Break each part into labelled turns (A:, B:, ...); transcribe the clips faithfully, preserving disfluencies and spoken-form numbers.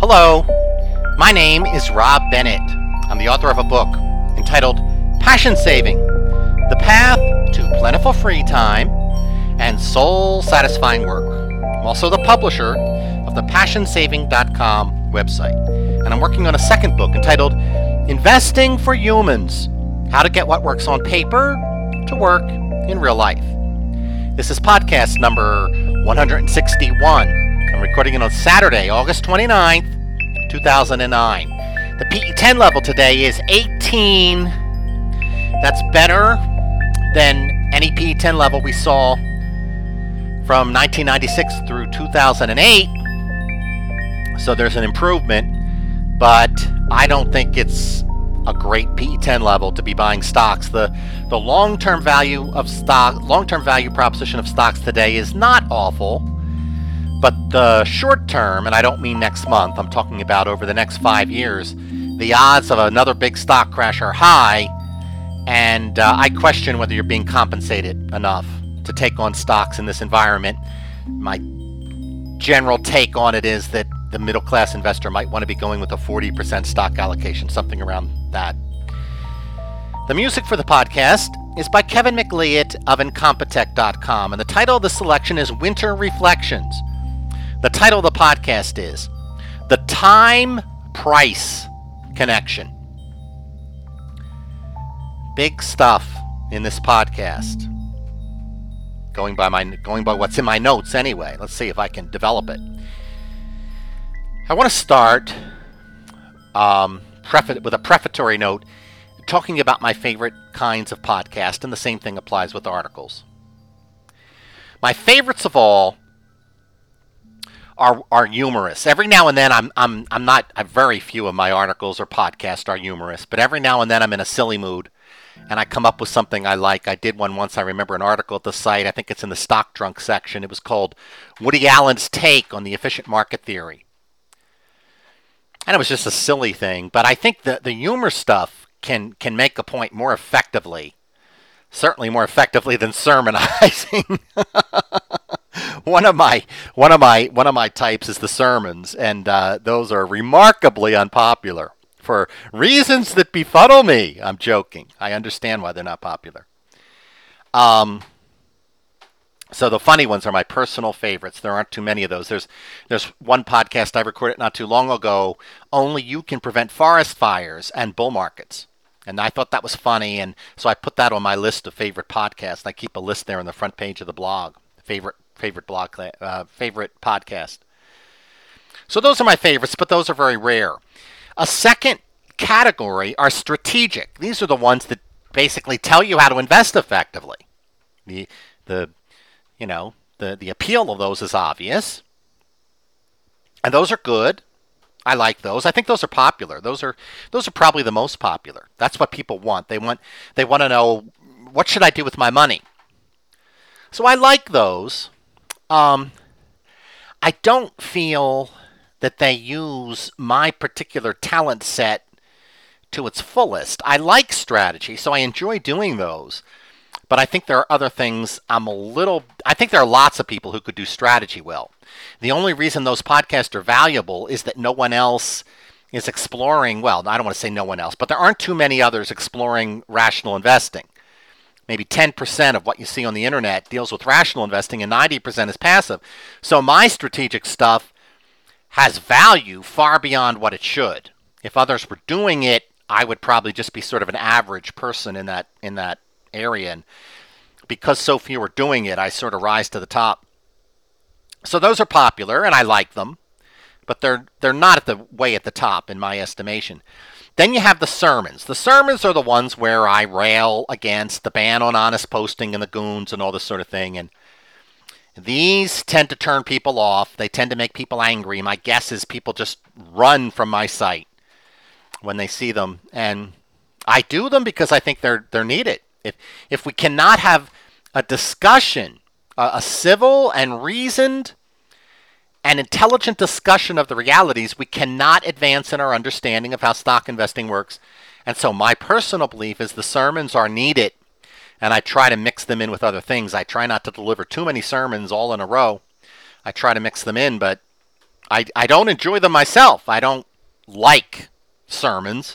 A: Hello, my name is Rob Bennett. I'm the author of a book entitled Passion Saving, The Path to Plentiful Free Time and Soul-Satisfying Work. I'm also the publisher of the passion saving dot com website. And I'm working on a second book entitled Investing for Humans, How to Get What Works on Paper to Work in Real Life. This is podcast number one hundred sixty-one. I'm recording it on Saturday, August twenty-ninth, two thousand nine. The P E ten level today is eighteen. That's better than any P E ten level we saw from nineteen ninety-six through two thousand eight. So there's an improvement, but I don't think it's a great P E ten level to be buying stocks. The the long-term value of stock, long-term value proposition of stocks today is not awful. But the short term, and I don't mean next month, I'm talking about over the next five years, the odds of another big stock crash are high, and uh, I question whether you're being compensated enough to take on stocks in this environment. My general take on it is that the middle-class investor might want to be going with a forty percent stock allocation, something around that. The music for the podcast is by Kevin MacLeod of Incompetech dot com, and the title of the selection is Winter Reflections. The title of the podcast is The Time-Price Connection. Big stuff in this podcast. Going by my going by what's in my notes anyway. Let's see if I can develop it. I want to start um, prefa- with a prefatory note talking about my favorite kinds of podcast, and the same thing applies with articles. My favorites of all Are, are humorous. Every now and then, I'm I'm I'm not. I'm very few of my articles or podcasts are humorous, but every now and then I'm in a silly mood, and I come up with something I like. I did one once. I remember an article at the site. I think it's in the Stock Drunk section. It was called "Woody Allen's Take on the Efficient Market Theory," and it was just a silly thing. But I think the the humor stuff can can make a point more effectively, certainly more effectively than sermonizing. One of my one of my one of my types is the sermons, and uh, those are remarkably unpopular for reasons that befuddle me. I'm joking. I understand why they're not popular. Um, so the funny ones are my personal favorites. There aren't too many of those. There's there's one podcast I recorded not too long ago. Only you can prevent forest fires and bull markets, and I thought that was funny, and so I put that on my list of favorite podcasts. I keep a list there on the front page of the blog. Favorite. Favorite blog, uh, favorite podcast. So those are my favorites, but those are very rare. A second category are strategic. These are the ones that basically tell you how to invest effectively. The the you know the the appeal of those is obvious, and those are good. I like those. I think those are popular. Those are those are probably the most popular. That's what people want. They want they want to know, what should I do with my money? So I like those. Um, I don't feel that they use my particular talent set to its fullest. I like strategy, so I enjoy doing those. But I think there are other things I'm a little... I think there are lots of people who could do strategy well. The only reason those podcasts are valuable is that no one else is exploring... Well, I don't want to say no one else, but there aren't too many others exploring rational investing. Maybe ten percent of what you see on the internet deals with rational investing and ninety percent is passive. So my strategic stuff has value far beyond what it should. If others were doing it, I would probably just be sort of an average person in that in that area. And because so few are doing it, I sort of rise to the top. So those are popular and I like them, but they're they're not at the way at the top in my estimation. Then you have the sermons. The sermons are the ones where I rail against the ban on honest posting and the goons and all this sort of thing. And these tend to turn people off. They tend to make people angry. My guess is people just run from my site when they see them. And I do them because I think they're they're needed. If if we cannot have a discussion, a, a civil and reasoned and intelligent discussion of the realities, we cannot advance in our understanding of how stock investing works. And so my personal belief is the sermons are needed, and I try to mix them in with other things. I try not to deliver too many sermons all in a row. I try to mix them in, but I, I don't enjoy them myself. I don't like sermons.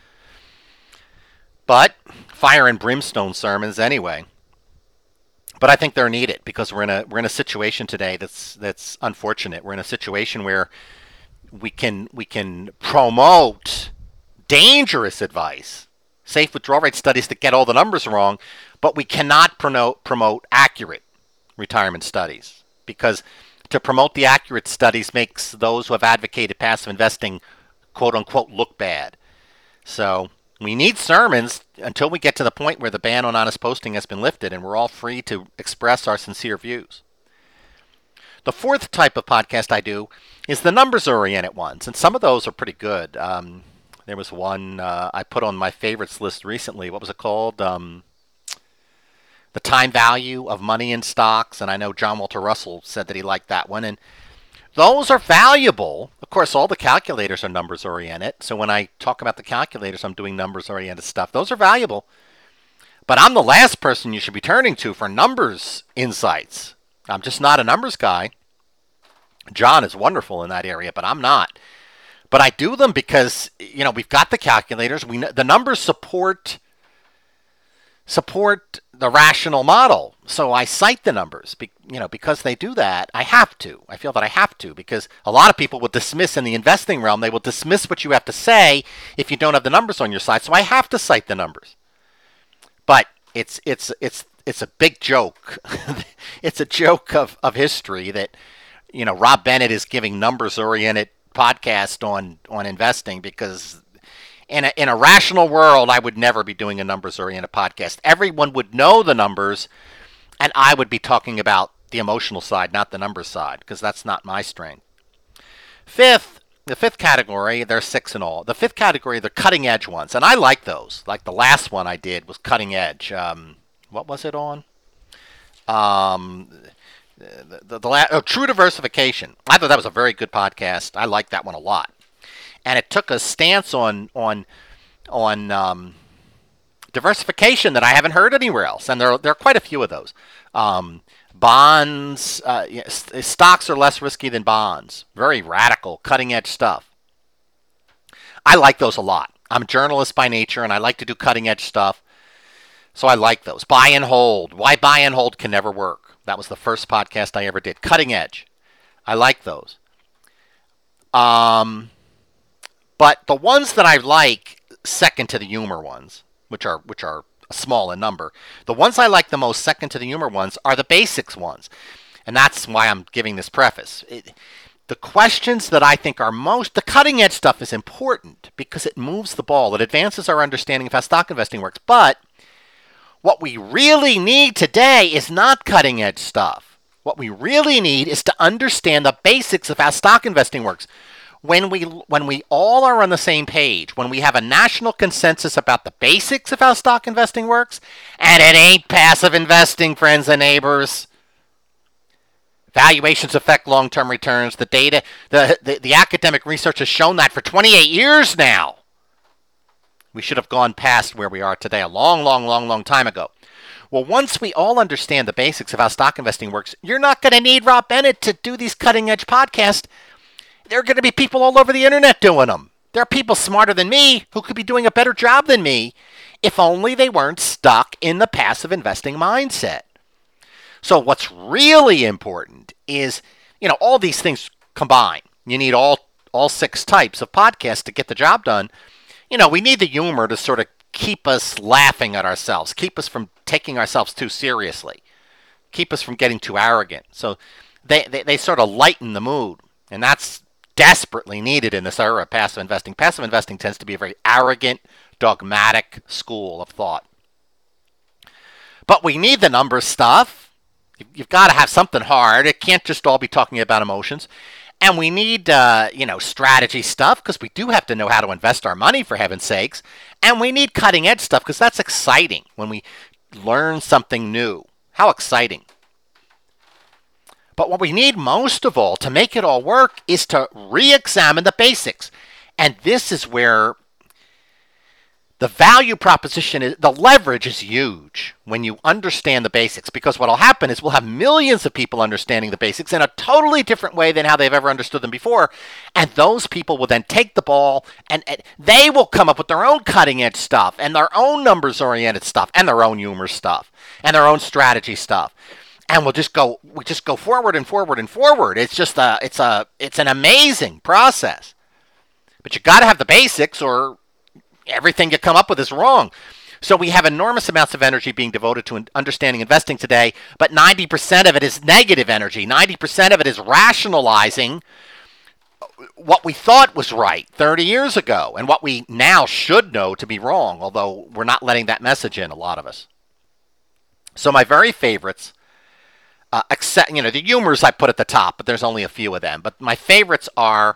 A: But fire and brimstone sermons anyway. But I think they're needed because we're in a we're in a situation today that's that's unfortunate. We're in a situation where we can we can promote dangerous advice, safe withdrawal rate studies that get all the numbers wrong, but we cannot promote promote accurate retirement studies because to promote the accurate studies makes those who have advocated passive investing, quote unquote, look bad. So we need sermons until we get to the point where the ban on honest posting has been lifted and we're all free to express our sincere views. The fourth type of podcast I do is the numbers-oriented ones, and some of those are pretty good. Um, there was one uh, I put on my favorites list recently. What was it called? Um, the Time Value of Money in Stocks, and I know John Walter Russell said that he liked that one, and those are valuable. Of course, all the calculators are numbers-oriented, so when I talk about the calculators, I'm doing numbers-oriented stuff. Those are valuable, but I'm the last person you should be turning to for numbers insights. I'm just not a numbers guy. John is wonderful in that area, but I'm not. But I do them because, you know, we've got the calculators. We the numbers support support the rational model. So I cite the numbers, you know, because they do that. I have to. I feel that I have to because a lot of people will dismiss in the investing realm. They will dismiss what you have to say if you don't have the numbers on your side. So I have to cite the numbers. But it's it's it's it's a big joke. It's a joke of, of history that, you know, Rob Bennett is giving numbers-oriented podcast on on investing because in a, in a rational world, I would never be doing a numbers-oriented podcast. Everyone would know the numbers, and I would be talking about the emotional side, not the numbers side, because that's not my strength. Fifth, the fifth category, there's six in all. The fifth category, the cutting-edge ones, and I like those. Like the last one I did was cutting edge. Um, what was it on? Um, the, the, the la- oh, True Diversification. I thought that was a very good podcast. I like that one a lot. And it took a stance on on on um, diversification that I haven't heard anywhere else. And there, there are quite a few of those. Um, bonds, uh, stocks are less risky than bonds. Very radical, cutting-edge stuff. I like those a lot. I'm a journalist by nature, and I like to do cutting-edge stuff. So I like those. Buy and hold. Why buy and hold can never work. That was the first podcast I ever did. Cutting edge. I like those. Um... But the ones that I like, second to the humor ones, which are which are small in number, the ones I like the most, second to the humor ones, are the basics ones. And that's why I'm giving this preface. It, the questions that I think are most, the cutting edge stuff is important because it moves the ball. It advances our understanding of how stock investing works. But what we really need today is not cutting edge stuff. What we really need is to understand the basics of how stock investing works. When we when we all are on the same page, when we have a national consensus about the basics of how stock investing works, and it ain't passive investing, friends and neighbors. Valuations affect long-term returns. The data, the, the, the academic research has shown that for twenty-eight years now. We should have gone past where we are today a long, long, long, long time ago. Well, once we all understand the basics of how stock investing works, you're not going to need Rob Bennett to do these cutting-edge podcasts. There are going to be people all over the internet doing them. There are people smarter than me who could be doing a better job than me if only they weren't stuck in the passive investing mindset. So what's really important is, you know, all these things combined. You need all all six types of podcasts to get the job done. You know, we need the humor to sort of keep us laughing at ourselves, keep us from taking ourselves too seriously, keep us from getting too arrogant. So they, they, they sort of lighten the mood, and that's desperately needed in this era of passive investing. Passive investing tends to be a very arrogant, dogmatic school of thought. But we need the numbers stuff. You've got to have something hard. It can't just all be talking about emotions. And we need, uh, you know, strategy stuff because we do have to know how to invest our money, for heaven's sakes. And we need cutting edge stuff because that's exciting when we learn something new. How exciting. But what we need most of all to make it all work is to re-examine the basics. And this is where The value proposition is, the leverage is huge when you understand the basics, because what will happen is we'll have millions of people understanding the basics in a totally different way than how they've ever understood them before. And those people will then take the ball and, and they will come up with their own cutting edge stuff and their own numbers oriented stuff and their own humor stuff and their own strategy stuff. And we'll just go, we just go forward and forward and forward. It's just a, it's a, it's an amazing process. But you got to have the basics, or everything you come up with is wrong. So we have enormous amounts of energy being devoted to understanding investing today, but ninety percent of it is negative energy. ninety percent of it is rationalizing what we thought was right thirty years ago and what we now should know to be wrong, although we're not letting that message in, a lot of us. So my very favorites, uh, except, you know, the humors I put at the top, but there's only a few of them. But my favorites are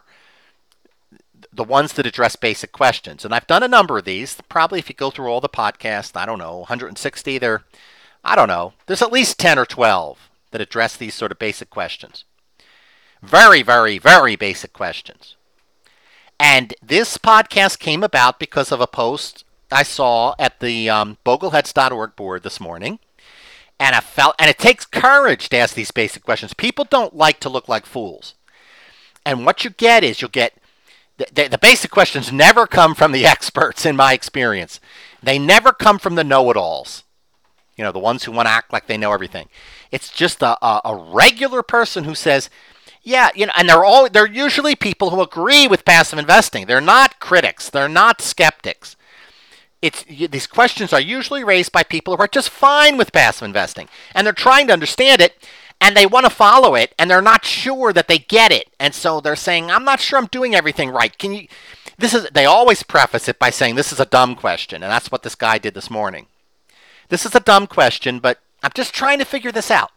A: the ones that address basic questions. And I've done a number of these. Probably if you go through all the podcasts, I don't know, one hundred sixty, there, I don't know. There's at least ten or twelve that address these sort of basic questions. Very, very, very basic questions. And this podcast came about because of a post I saw at the um, bogleheads dot org board this morning. And I felt, and it takes courage to ask these basic questions. People don't like to look like fools. And what you get is you'll get The, the, the basic questions never come from the experts, in my experience. They never come from the know-it-alls. You know, the ones who want to act like they know everything. It's just a, a, a regular person who says, yeah, you know, and they're all they're usually people who agree with passive investing. They're not critics. They're not skeptics. It's these questions are usually raised by people who are just fine with passive investing, and they're trying to understand it. And they want to follow it, and they're not sure that they get it. And so they're saying, I'm not sure I'm doing everything right. Can you, this is, they always preface it by saying, this is a dumb question. And that's what this guy did this morning. This is a dumb question, but I'm just trying to figure this out.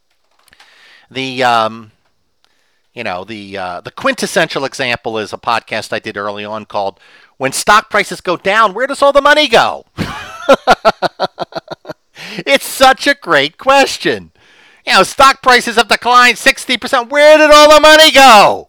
A: The, um, you know, the, uh, the quintessential example is a podcast I did early on called, When Stock Prices Go Down, Where Does All the Money Go? It's such a great question. You know, stock prices have declined sixty percent. Where did all the money go?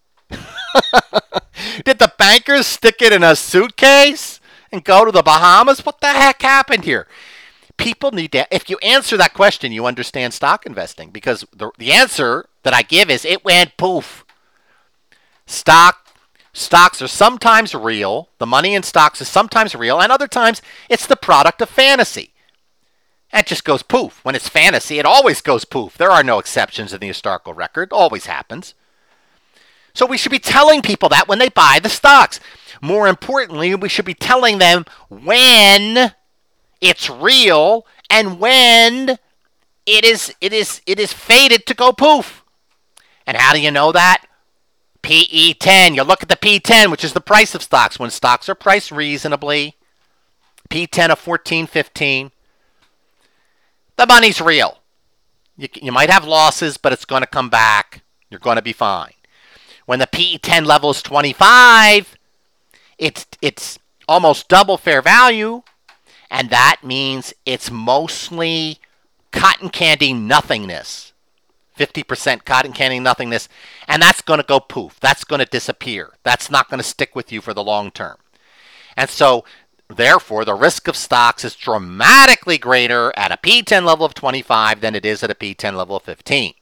A: Did the bankers stick it in a suitcase and go to the Bahamas? What the heck happened here? People need to, if you answer that question, you understand stock investing, because the, the answer that I give is it went poof. Stock, stocks are sometimes real. The money in stocks is sometimes real, and other times it's the product of fantasy. It just goes poof. When it's fantasy, it always goes poof. There are no exceptions in the historical record. Always happens. So we should be telling people that when they buy the stocks. More importantly, we should be telling them when it's real and when it is it is it is fated to go poof. And how do you know that? P E ten. You look at the P ten, which is the price of stocks. When stocks are priced reasonably, P ten of fourteen, fifteen. The money's real. You, you might have losses, but it's going to come back. You're going to be fine. When the P E ten level is twenty-five, it's it's almost double fair value, and that means it's mostly cotton candy nothingness. fifty percent cotton candy nothingness, and that's going to go poof. That's going to disappear. That's not going to stick with you for the long term. And so therefore, the risk of stocks is dramatically greater at a P ten level of twenty-five than it is at a P ten level of fifteen.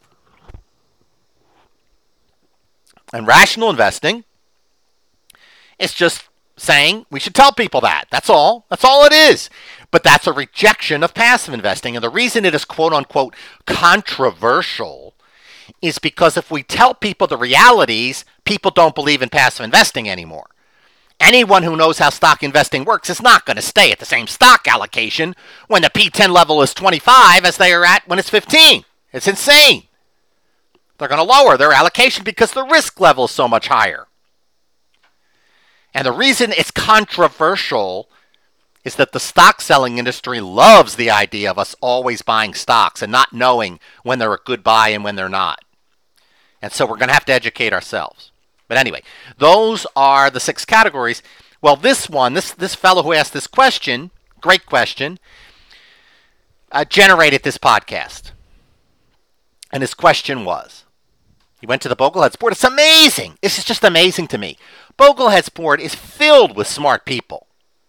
A: And rational investing is just saying we should tell people that. That's all. That's all it is. But that's a rejection of passive investing. And the reason it is quote unquote controversial is because if we tell people the realities, people don't believe in passive investing anymore. Anyone who knows how stock investing works is not going to stay at the same stock allocation when the P ten level is twenty-five as they are at when it's fifteen. It's insane. They're going to lower their allocation because the risk level is so much higher. And the reason it's controversial is that the stock selling industry loves the idea of us always buying stocks and not knowing when they're a good buy and when they're not. And so we're going to have to educate ourselves. But anyway, those are the six categories. Well, this one, this this fellow who asked this question, great question, uh, generated this podcast. And his question was, he went to the Bogleheads board. It's amazing. This is just amazing to me. Bogleheads board is filled with smart people.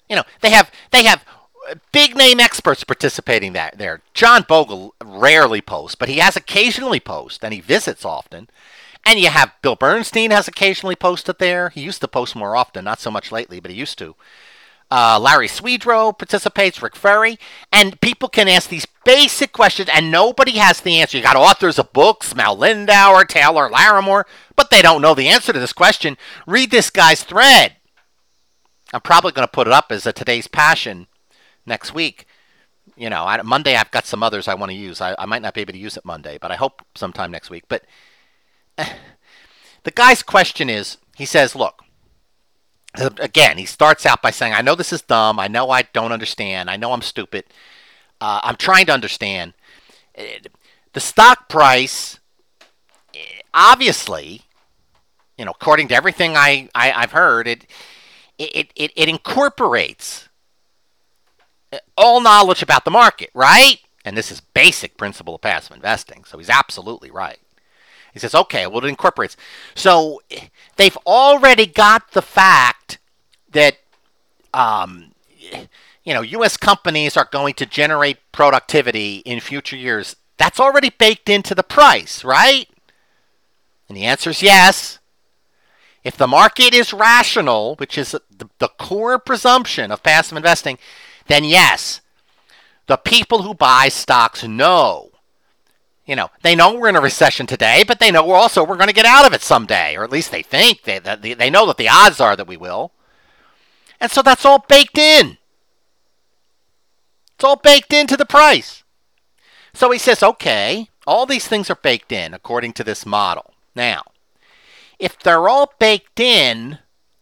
A: You know, they have they have big name experts participating that there. John Bogle rarely posts, but he has occasionally posted, and he visits often. And you have Bill Bernstein has occasionally posted there. He used to post more often, not so much lately, but he used to. Uh, Larry Swedroe participates, Rick Ferry, and people can ask these basic questions, and nobody has the answer. You got authors of books, Mel Lindauer, Taylor Larimore, but they don't know the answer to this question. Read this guy's thread. I'm probably going to put it up as a Today's Passion next week. You know, I, Monday I've got some others I want to use. I, I might not be able to use it Monday, but I hope sometime next week. But uh, the guy's question is, he says, look, again, he starts out by saying, I know this is dumb. I know I don't understand. I know I'm stupid. Uh, I'm trying to understand. The stock price, obviously, you know, according to everything I, I, I've heard, it, it, it, it incorporates all knowledge about the market, right? And this is basic principle of passive investing. So he's absolutely right. He says, okay, well, it incorporates. So they've already got the fact that, um, you know, U S companies are going to generate productivity in future years. That's already baked into the price, right? And the answer is yes. If the market is rational, which is the, the core presumption of passive investing, then yes, the people who buy stocks know. You know, they know we're in a recession today, but they know we're also we're going to get out of it someday, or at least they think they that they, they know that the odds are that we will. And so that's all baked in. It's all baked into the price. So he says, okay, all these things are baked in according to this model. Now, if they're all baked in,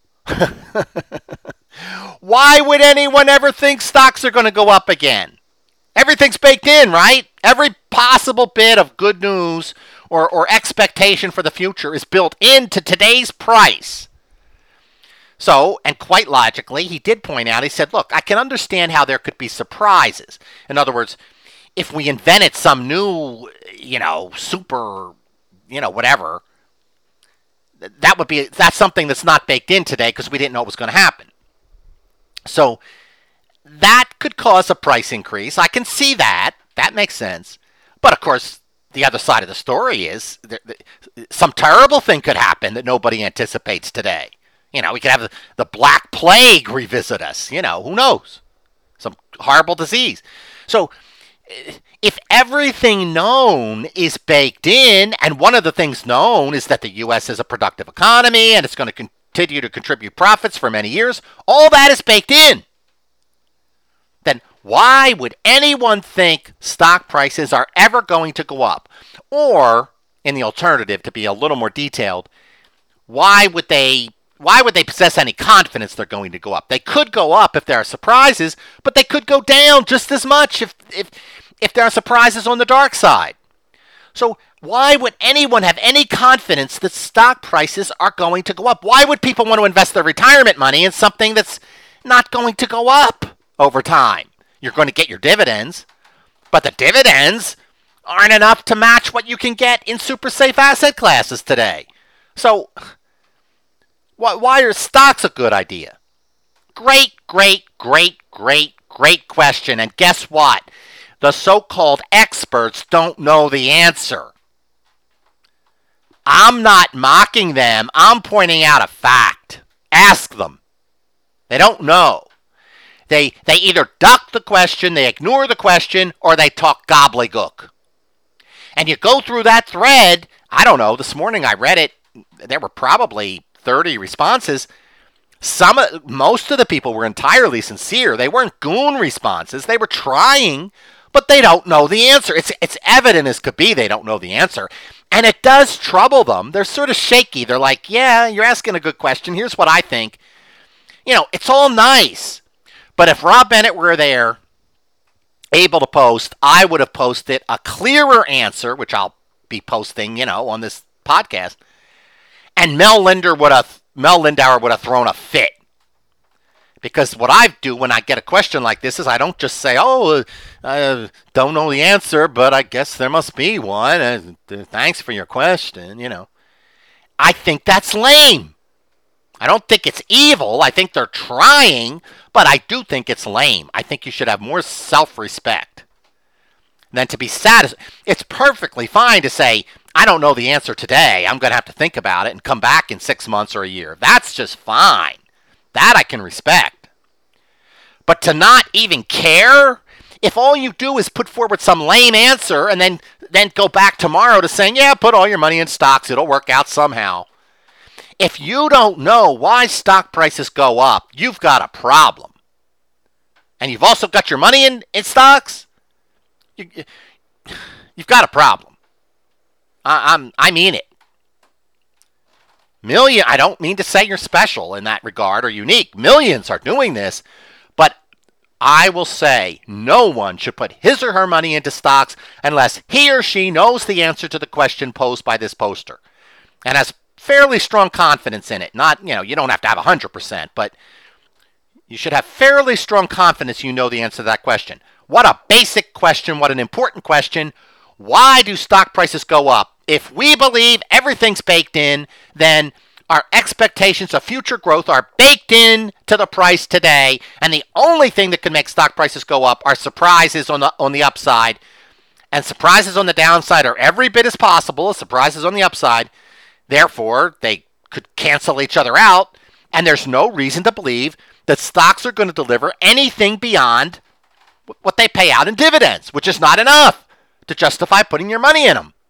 A: why would anyone ever think stocks are going to go up again? Everything's baked in, right? Every possible bit of good news or, or expectation for the future is built into today's price. So, and quite logically, he did point out, he said, look, I can understand how there could be surprises. In other words, if we invented some new, you know, super, you know, whatever, that would be, that's something that's not baked in today because we didn't know it was going to happen. So, that could cause a price increase. I can see that. That makes sense. But, of course, the other side of the story is there, some terrible thing could happen that nobody anticipates today. You know, we could have the, the Black Plague revisit us. You know, who knows? Some horrible disease. So, if everything known is baked in, and one of the things known is that the U S is a productive economy and it's going to continue to contribute profits for many years, all that is baked in. Then why would anyone think stock prices are ever going to go up? Or, in the alternative, to be a little more detailed, why would they why would they possess any confidence they're going to go up? They could go up if there are surprises, but they could go down just as much if if if there are surprises on the dark side. So why would anyone have any confidence that stock prices are going to go up? Why would people want to invest their retirement money in something that's not going to go up over time? You're going to get your dividends, but the dividends aren't enough to match what you can get in super safe asset classes today. So why, why are stocks a good idea? Great, great, great, great, great question. And guess what? The so-called experts don't know the answer. I'm not mocking them. I'm pointing out a fact. Ask them. They don't know. They they either duck the question, they ignore the question, or they talk gobbledygook. And you go through that thread, I don't know, this morning I read it, there were probably thirty responses. Some, most of the people were entirely sincere. They weren't goon responses. They were trying, but they don't know the answer. It's it's evident as could be they don't know the answer. And it does trouble them. They're sort of shaky. They're like, yeah, you're asking a good question. Here's what I think. You know, it's all nice. But if Rob Bennett were there, able to post, I would have posted a clearer answer, which I'll be posting, you know, on this podcast. And Mel Linder would have, Mel Lindauer would have thrown a fit. Because what I do when I get a question like this is I don't just say, oh, I don't know the answer, but I guess there must be one. Uh, thanks for your question, you know. I think that's lame. I don't think it's evil. I think they're trying, but I do think it's lame. I think you should have more self-respect than to be satisfied. It's perfectly fine to say, I don't know the answer today. I'm going to have to think about it and come back in six months or a year. That's just fine. That I can respect. But to not even care, if all you do is put forward some lame answer and then, then go back tomorrow to saying, yeah, put all your money in stocks. It'll work out somehow. If you don't know why stock prices go up, you've got a problem. And you've also got your money in, in stocks, you, you've got a problem. I, I'm, I mean it. Million, I don't mean to say you're special in that regard or unique. Millions are doing this, but I will say no one should put his or her money into stocks unless he or she knows the answer to the question posed by this poster and has fairly strong confidence in it. Not, you know, you don't have to have one hundred percent, but you should have fairly strong confidence you know the answer to that question. What a basic question, what an important question. Why do stock prices go up? If we believe everything's baked in, then our expectations of future growth are baked in to the price today, and the only thing that can make stock prices go up are surprises on the on the upside, and surprises on the downside are every bit as possible as surprises on the upside. Therefore, they could cancel each other out, and there's no reason to believe that stocks are going to deliver anything beyond what they pay out in dividends, which is not enough to justify putting your money in them.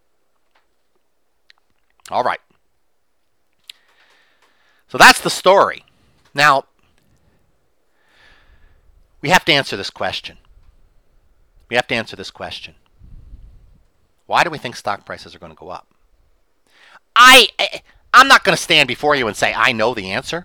A: All right. So that's the story. Now, we have to answer this question. We have to answer this question. Why do we think stock prices are going to go up? I, I'm not going to stand before you and say I know the answer.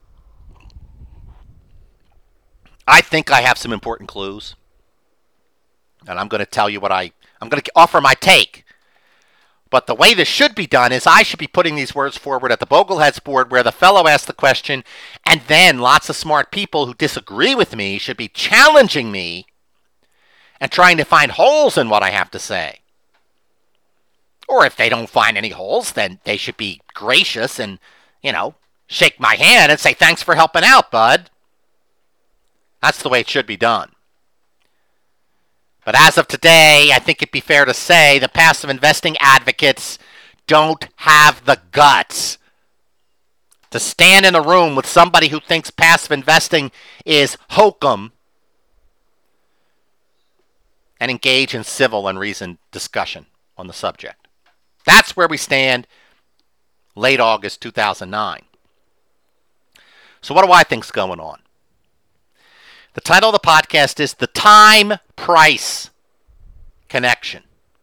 A: I think I have some important clues. And I'm going to tell you what I, I'm going to offer my take. But the way this should be done is I should be putting these words forward at the Bogleheads board where the fellow asks the question, and then lots of smart people who disagree with me should be challenging me and trying to find holes in what I have to say. Or if they don't find any holes, then they should be gracious and, you know, shake my hand and say, thanks for helping out, bud. That's the way it should be done. But as of today, I think it'd be fair to say the passive investing advocates don't have the guts to stand in a room with somebody who thinks passive investing is hokum and engage in civil and reasoned discussion on the subject. That's where we stand late August two thousand nine. So what do I think's going on? The title of the podcast is The Time-Price Connection.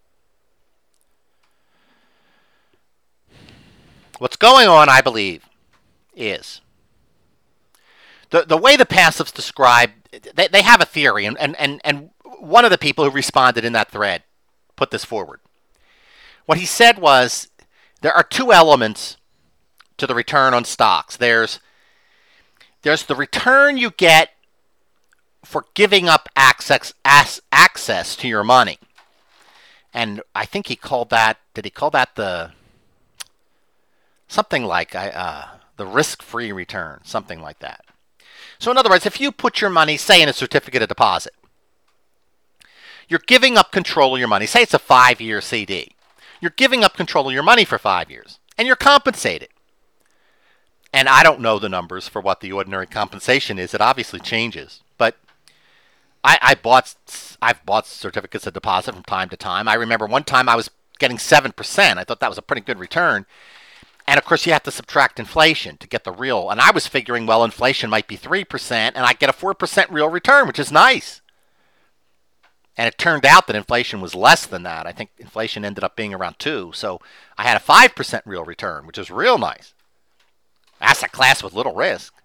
A: What's going on, I believe, is the the way the passives describe, they, they have a theory, and, and, and, and one of the people who responded in that thread put this forward. What he said was, there are two elements to the return on stocks. There's, there's the return you get for giving up access access to your money. And I think he called that, did he call that the, something like uh, the risk-free return, something like that. So in other words, if you put your money, say in a certificate of deposit, you're giving up control of your money. Say it's a five-year C D. You're giving up control of your money for five years, and you're compensated. And I don't know the numbers for what the ordinary compensation is. It obviously changes, but I, I bought, I've bought certificates of deposit from time to time. I remember one time I was getting seven percent. I thought that was a pretty good return. And of course, you have to subtract inflation to get the real. And I was figuring, well, inflation might be three percent, and I get a four percent real return, which is nice. And it turned out that inflation was less than that. I think inflation ended up being around two. So I had a five percent real return, which is real nice. Asset class with little risk.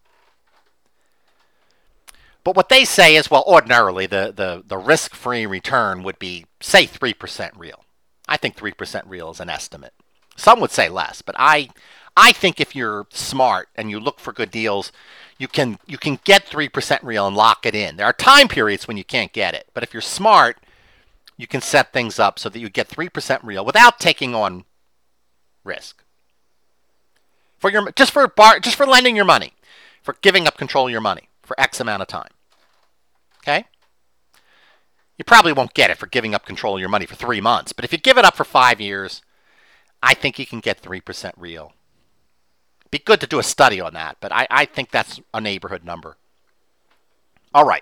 A: But what they say is, well, ordinarily, the, the, the risk-free return would be, say, three percent real. I think three percent real is an estimate. Some would say less, but I I think if you're smart and you look for good deals, you can you can get three percent real and lock it in. There are time periods when you can't get it, but if you're smart, you can set things up so that you get three percent real without taking on risk. for your just for bar, just for lending your money, for giving up control of your money for X amount of time. Okay? You probably won't get it for giving up control of your money for three months, but if you give it up for five years, I think you can get three percent real. Be good to do a study on that, but I, I think that's a neighborhood number. All right.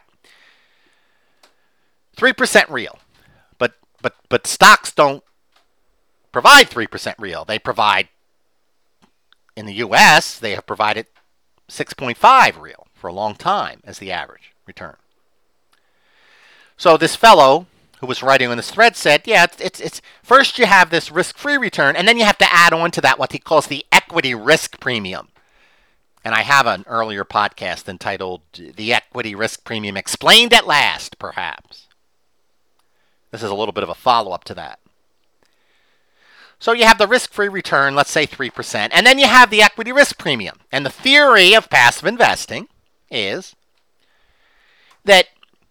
A: three percent real. But but but stocks don't provide three percent real. They provide, in the U S, they have provided six point five real for a long time as the average return. So this fellow who was writing on this thread said, yeah, it's, it's, it's first you have this risk-free return, and then you have to add on to that what he calls the equity risk premium. And I have an earlier podcast entitled The Equity Risk Premium Explained at Last, perhaps. This is a little bit of a follow-up to that. So you have the risk-free return, let's say three percent, and then you have the equity risk premium. And the theory of passive investing is that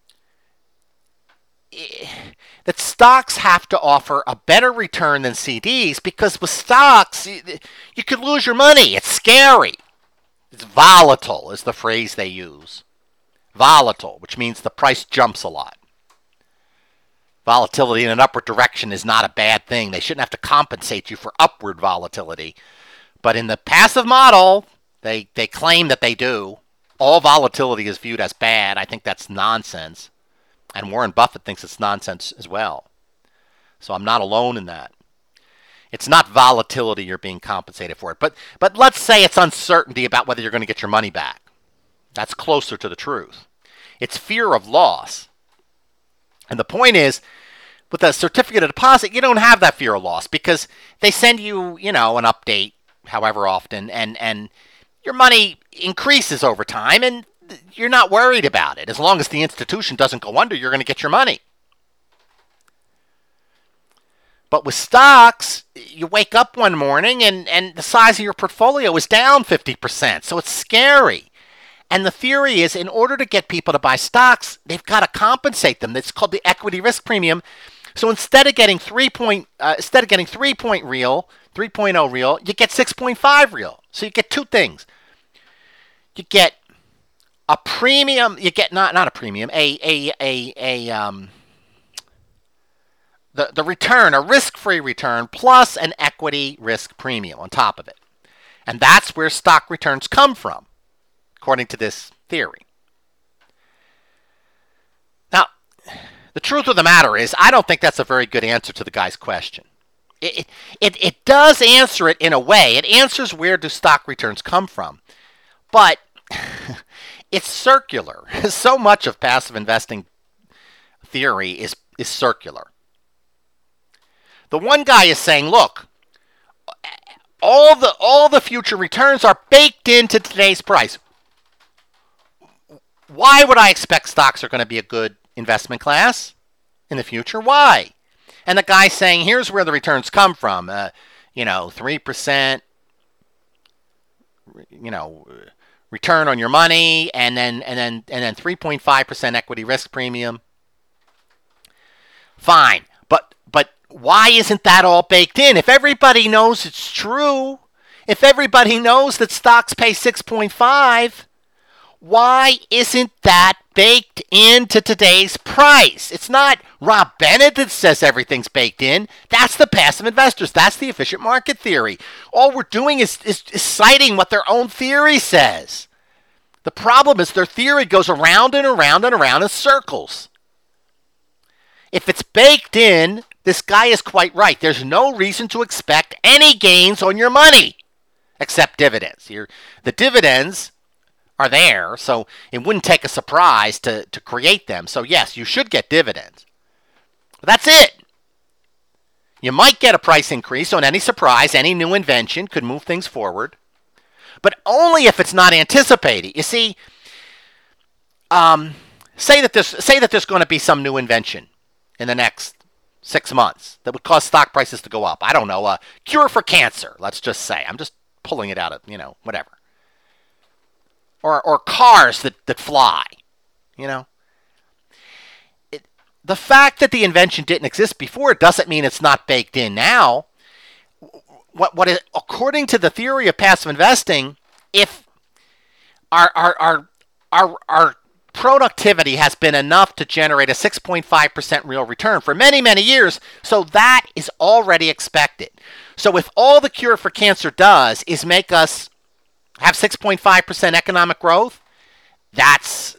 A: that stocks have to offer a better return than C Ds, because with stocks, you could lose your money. It's scary. It's volatile is the phrase they use. Volatile, which means the price jumps a lot. Volatility in an upward direction is not a bad thing. They shouldn't have to compensate you for upward volatility. But in the passive model, they, they claim that they do. All volatility is viewed as bad. I think that's nonsense. And Warren Buffett thinks it's nonsense as well. So I'm not alone in that. It's not volatility you're being compensated for it. But, but let's say it's uncertainty about whether you're going to get your money back. That's closer to the truth. It's fear of loss. And the point is, with a certificate of deposit, you don't have that fear of loss because they send you, you know, an update however often, and, and your money increases over time, and you're not worried about it. As long as the institution doesn't go under, you're going to get your money. But with stocks, you wake up one morning and, and the size of your portfolio is down fifty percent. So it's scary. And the theory is, in order to get people to buy stocks, they've got to compensate them. It's called the equity risk premium. So instead of getting three point, uh, instead of getting three point real, three point oh real, you get six point five real. So you get two things. You get a premium. You get not not a premium. A a a a um. The the return, a risk-free return plus an equity risk premium on top of it, and that's where stock returns come from, according to this theory. Now, the truth of the matter is, I don't think that's a very good answer to the guy's question. It, it, it does answer it in a way. It answers where do stock returns come from. But it's circular. So much of passive investing theory is, is circular. The one guy is saying, look, all the all the future returns are baked into today's price. Why would I expect stocks are going to be a good investment class in the future? Why? And the guy's saying, here's where the returns come from. Uh, you know, three percent, you know, return on your money, and then and then and then three point five percent equity risk premium. Fine. But but why isn't that all baked in? If everybody knows it's true, if everybody knows that stocks pay six point five, why isn't that baked into today's price? It's not Rob Bennett that says everything's baked in. That's the passive investors. That's the efficient market theory. All we're doing is, is, is citing what their own theory says. The problem is their theory goes around and around and around in circles. If it's baked in, this guy is quite right. There's no reason to expect any gains on your money except dividends. You're, the dividends are there, so it wouldn't take a surprise to, to create them. So yes, you should get dividends. But that's it. You might get a price increase on any surprise. Any new invention could move things forward, but only if it's not anticipated. You see, um, say that there's say that there's going to be some new invention in the next six months that would cause stock prices to go up. I don't know, a cure for cancer, let's just say. I'm just pulling it out of, you know, whatever. Or or cars that, that fly, you know. It, the fact that the invention didn't exist before doesn't mean it's not baked in now. what what is, according to the theory of passive investing, if our our our our, our productivity has been enough to generate a six point five percent real return for many, many years, so that is already expected. So if all the cure for cancer does is make us have six point five percent economic growth, that's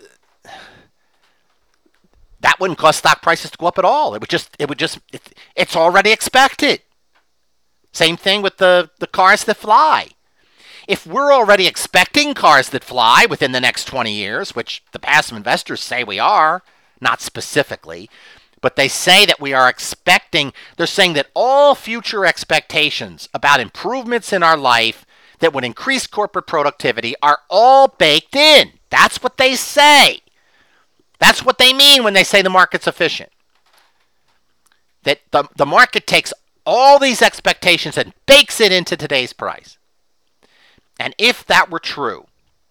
A: that wouldn't cause stock prices to go up at all. It would just it would just it, it's already expected. Same thing with the, the cars that fly. If we're already expecting cars that fly within the next twenty years, which the passive investors say we are, not specifically, but they say that we are expecting, they're saying that all future expectations about improvements in our life that would increase corporate productivity are all baked in. That's what they say. That's what they mean when they say the market's efficient. That the, the market takes all these expectations and bakes it into today's price. And if that were true,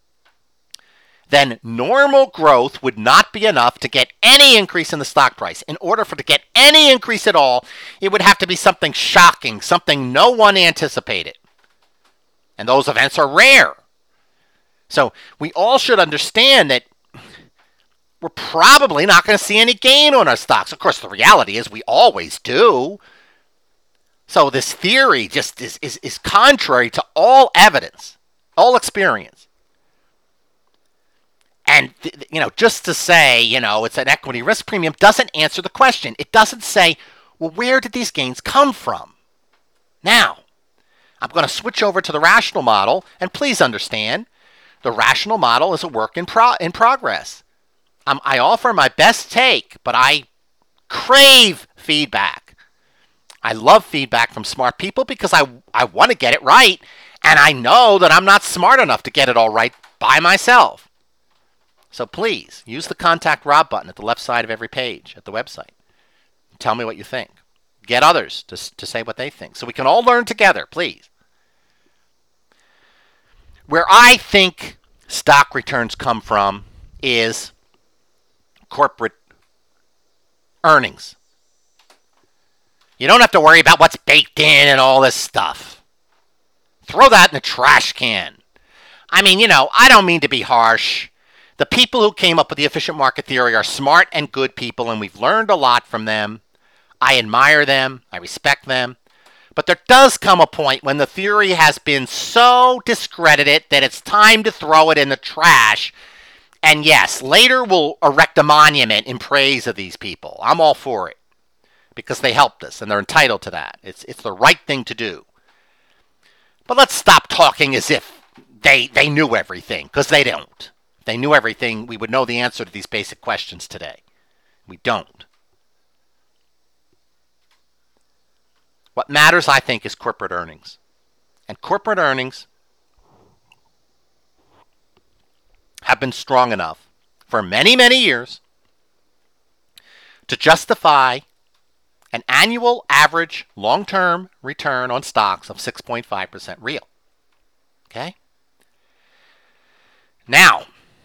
A: then normal growth would not be enough to get any increase in the stock price. In order for it to get any increase at all, it would have to be something shocking, something no one anticipated. And those events are rare. So we all should understand that we're probably not going to see any gain on our stocks. Of course, the reality is we always do. So this theory just is, is, is contrary to all evidence, all experience. And, you know, just to say, you know, it's an equity risk premium doesn't answer the question. It doesn't say, well, where did these gains come from? Now, I'm going to switch over to the rational model, and please understand, the rational model is a work in, pro- in progress. Um, I offer my best take, but I crave feedback. I love feedback from smart people because I, I want to get it right, and I know that I'm not smart enough to get it all right by myself. So please, use the Contact Rob button at the left side of every page at the website. Tell me what you think. Get others to, to say what they think so we can all learn together, please. Where I think stock returns come from is corporate earnings. You don't have to worry about what's baked in and all this stuff. Throw that in the trash can. I mean, you know, I don't mean to be harsh. The people who came up with the efficient market theory are smart and good people, and we've learned a lot from them. I admire them. I respect them. But there does come a point when the theory has been so discredited that it's time to throw it in the trash. And yes, later we'll erect a monument in praise of these people. I'm all for it because they helped us and they're entitled to that. It's it's the right thing to do. But let's stop talking as if they, they knew everything, because they don't. If they knew everything, we would know the answer to these basic questions today. We don't. What matters, I think, is corporate earnings. And corporate earnings have been strong enough for many, many years to justify an annual average long-term return on stocks of six point five percent real. Okay? Now,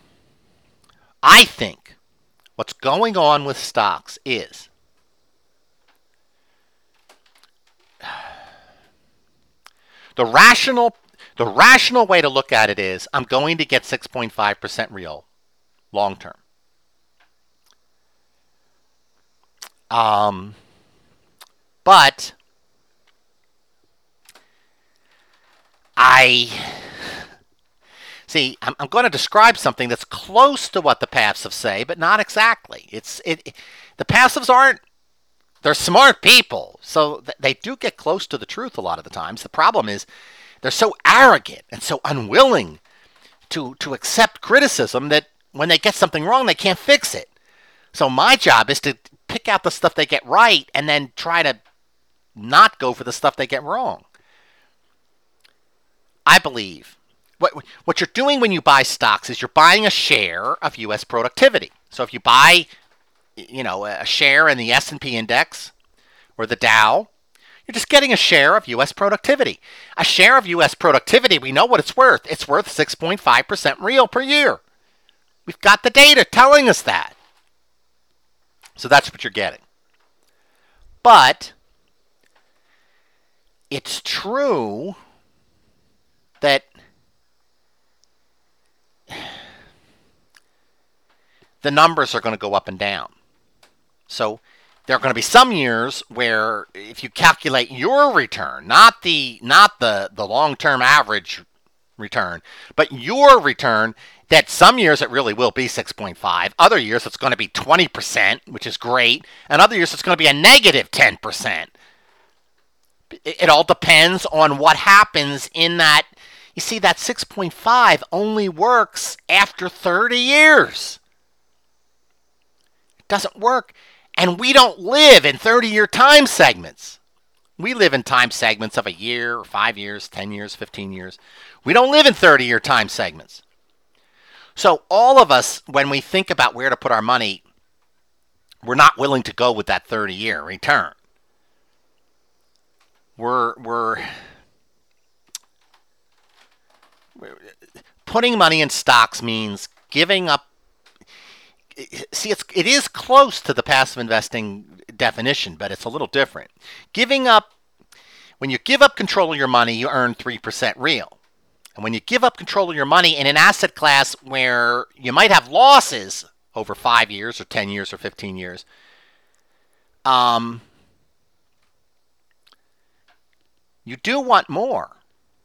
A: I think what's going on with stocks is the rational the rational way to look at it is I'm going to get six point five percent real long term. Um, but I see. I'm, I'm going to describe something that's close to what the passives say, but not exactly. It's it. it the passives aren't. They're smart people, so th- they do get close to the truth a lot of the times. The problem is they're so arrogant and so unwilling to to accept criticism that when they get something wrong, they can't fix it. So my job is to pick out the stuff they get right and then try to not go for the stuff they get wrong. I believe what what you're doing when you buy stocks is you're buying a share of U S productivity. So if you buy, you know, a share in the S and P index or the Dow, you're just getting a share of U S productivity. A share of U S productivity, we know what it's worth. It's worth six point five percent real per year. We've got the data telling us that. So that's what you're getting. But it's true that the numbers are going to go up and down. So there are going to be some years where if you calculate your return, not the not the, the long-term average return, but your return, that some years it really will be six point five. Other years it's going to be twenty percent, which is great. And other years it's going to be a negative ten percent. It, it all depends on what happens in that. You see, that six point five only works after thirty years. It doesn't work. And we don't live in thirty-year time segments. We live in time segments of a year, five years, ten years, fifteen years. We don't live in thirty-year time segments. So all of us, when we think about where to put our money, we're not willing to go with that thirty-year return. We're, we're, we're putting money in stocks means giving up. See, it's, it is close to the passive investing definition, but it's a little different. Giving up, when you give up control of your money, you earn three percent real. And when you give up control of your money in an asset class where you might have losses over five years or ten years or fifteen years, um, you do want more.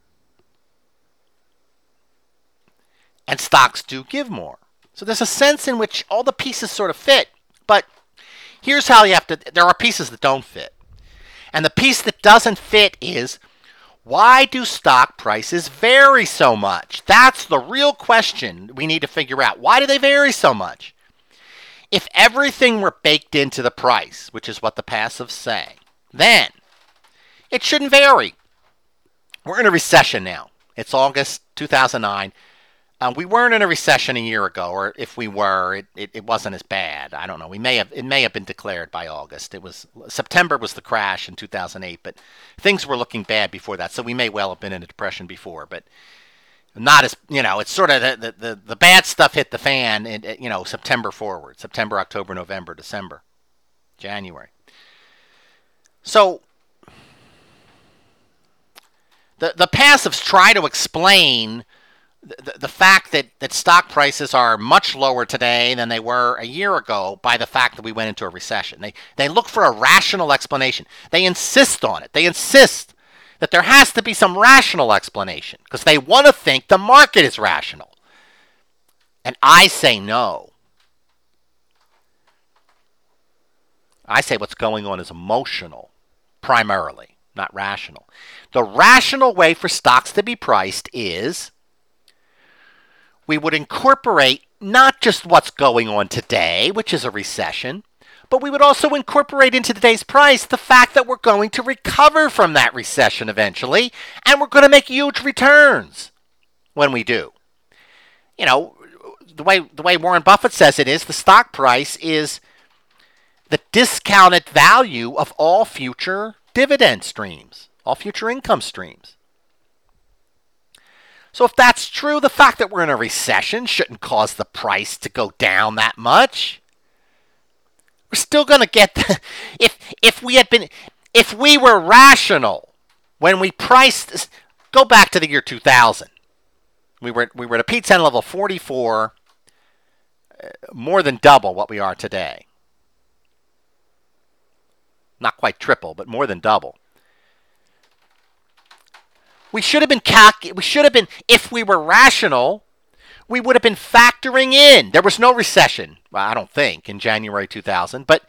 A: And stocks do give more. So there's a sense in which all the pieces sort of fit, but here's how you have to, there are pieces that don't fit. And the piece that doesn't fit is, why do stock prices vary so much? That's the real question we need to figure out. Why do they vary so much? If everything were baked into the price, which is what the passives say, then it shouldn't vary. We're in a recession now. It's August two thousand nine. Um, we weren't in a recession a year ago, or if we were, it, it, it wasn't as bad. I don't know. We may have it may have been declared by August. It was September was the crash in two thousand eight, but things were looking bad before that. So we may well have been in a depression before, but not as you know. It's sort of the the, the, the bad stuff hit the fan. In, you know, September forward, September, October, November, December, January. So the the passives try to explain The, the fact that, that stock prices are much lower today than they were a year ago by the fact that we went into a recession. They they look for a rational explanation. They insist on it. They insist that there has to be some rational explanation because they want to think the market is rational. And I say no. I say what's going on is emotional, primarily, not rational. The rational way for stocks to be priced is we would incorporate not just what's going on today, which is a recession, but we would also incorporate into today's price the fact that we're going to recover from that recession eventually, and we're going to make huge returns when we do. You know, the way the way Warren Buffett says it is, the stock price is the discounted value of all future dividend streams, all future income streams. So if that's true, the fact that we're in a recession shouldn't cause the price to go down that much. We're still going to get the, if if we had been if we were rational when we priced, go back to the year two thousand. We were we were at a P ten level forty-four, uh, more than double what we are today. Not quite triple, but more than double. We should have been calc- we should have been if we were rational, we would have been factoring in. There was no recession, well, I don't think, in January two thousand, but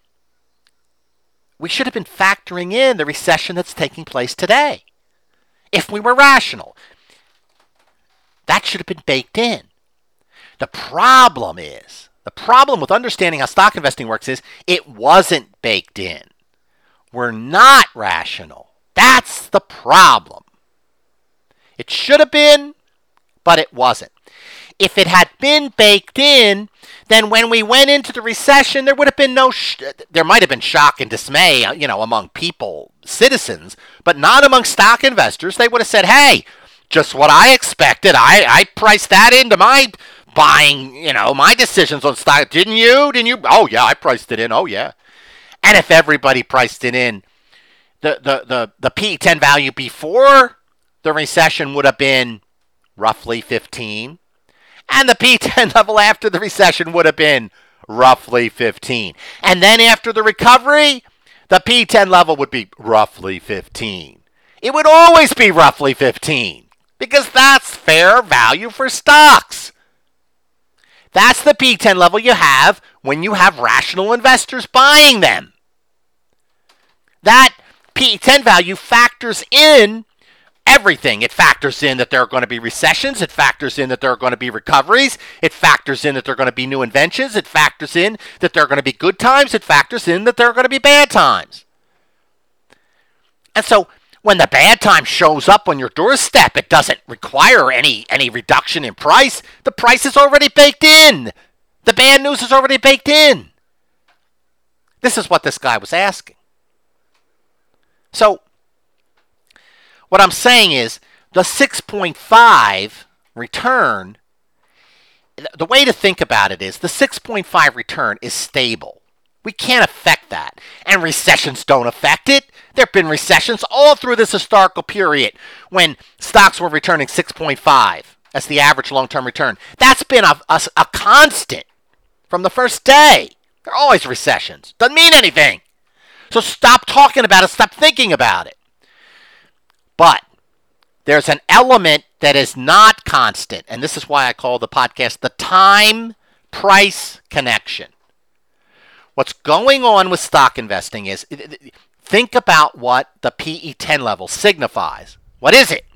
A: we should have been factoring in the recession that's taking place today. If we were rational, that should have been baked in. The problem is, the problem with understanding how stock investing works is it wasn't baked in. We're not rational. That's the problem. It should have been, but it wasn't. If it had been baked in, then when we went into the recession, there would have been no, sh- there might have been shock and dismay, you know, among people, citizens, but not among stock investors. They would have said, hey, just what I expected. I, I priced that into my buying, you know, my decisions on stock. Didn't you? Didn't you? Oh, yeah, I priced it in. Oh, yeah. And if everybody priced it in, the, the, the, the P E ten value before the recession would have been roughly fifteen, and the P E ten level after the recession would have been roughly fifteen. And then after the recovery, the P E ten level would be roughly fifteen. It would always be roughly fifteen because that's fair value for stocks. That's the P E ten level you have when you have rational investors buying them. That P E ten value factors in everything. It factors in that there are going to be recessions. It factors in that there are going to be recoveries. It factors in that there are going to be new inventions. It factors in that there are going to be good times. It factors in that there are going to be bad times. And so when the bad time shows up on your doorstep, it doesn't require any, any reduction in price. The price is already baked in. The bad news is already baked in. This is what this guy was asking. So what I'm saying is the six point five return, the way to think about it is the six point five return is stable. We can't affect that. And recessions don't affect it. There have been recessions all through this historical period when stocks were returning six point five as the average long-term return. That's been a, a, a constant from the first day. There are always recessions. Doesn't mean anything. So stop talking about it. Stop thinking about it. But there's an element that is not constant, and this is why I call the podcast the time-price connection. What's going on with stock investing is, think about what the P E ten level signifies. What is it?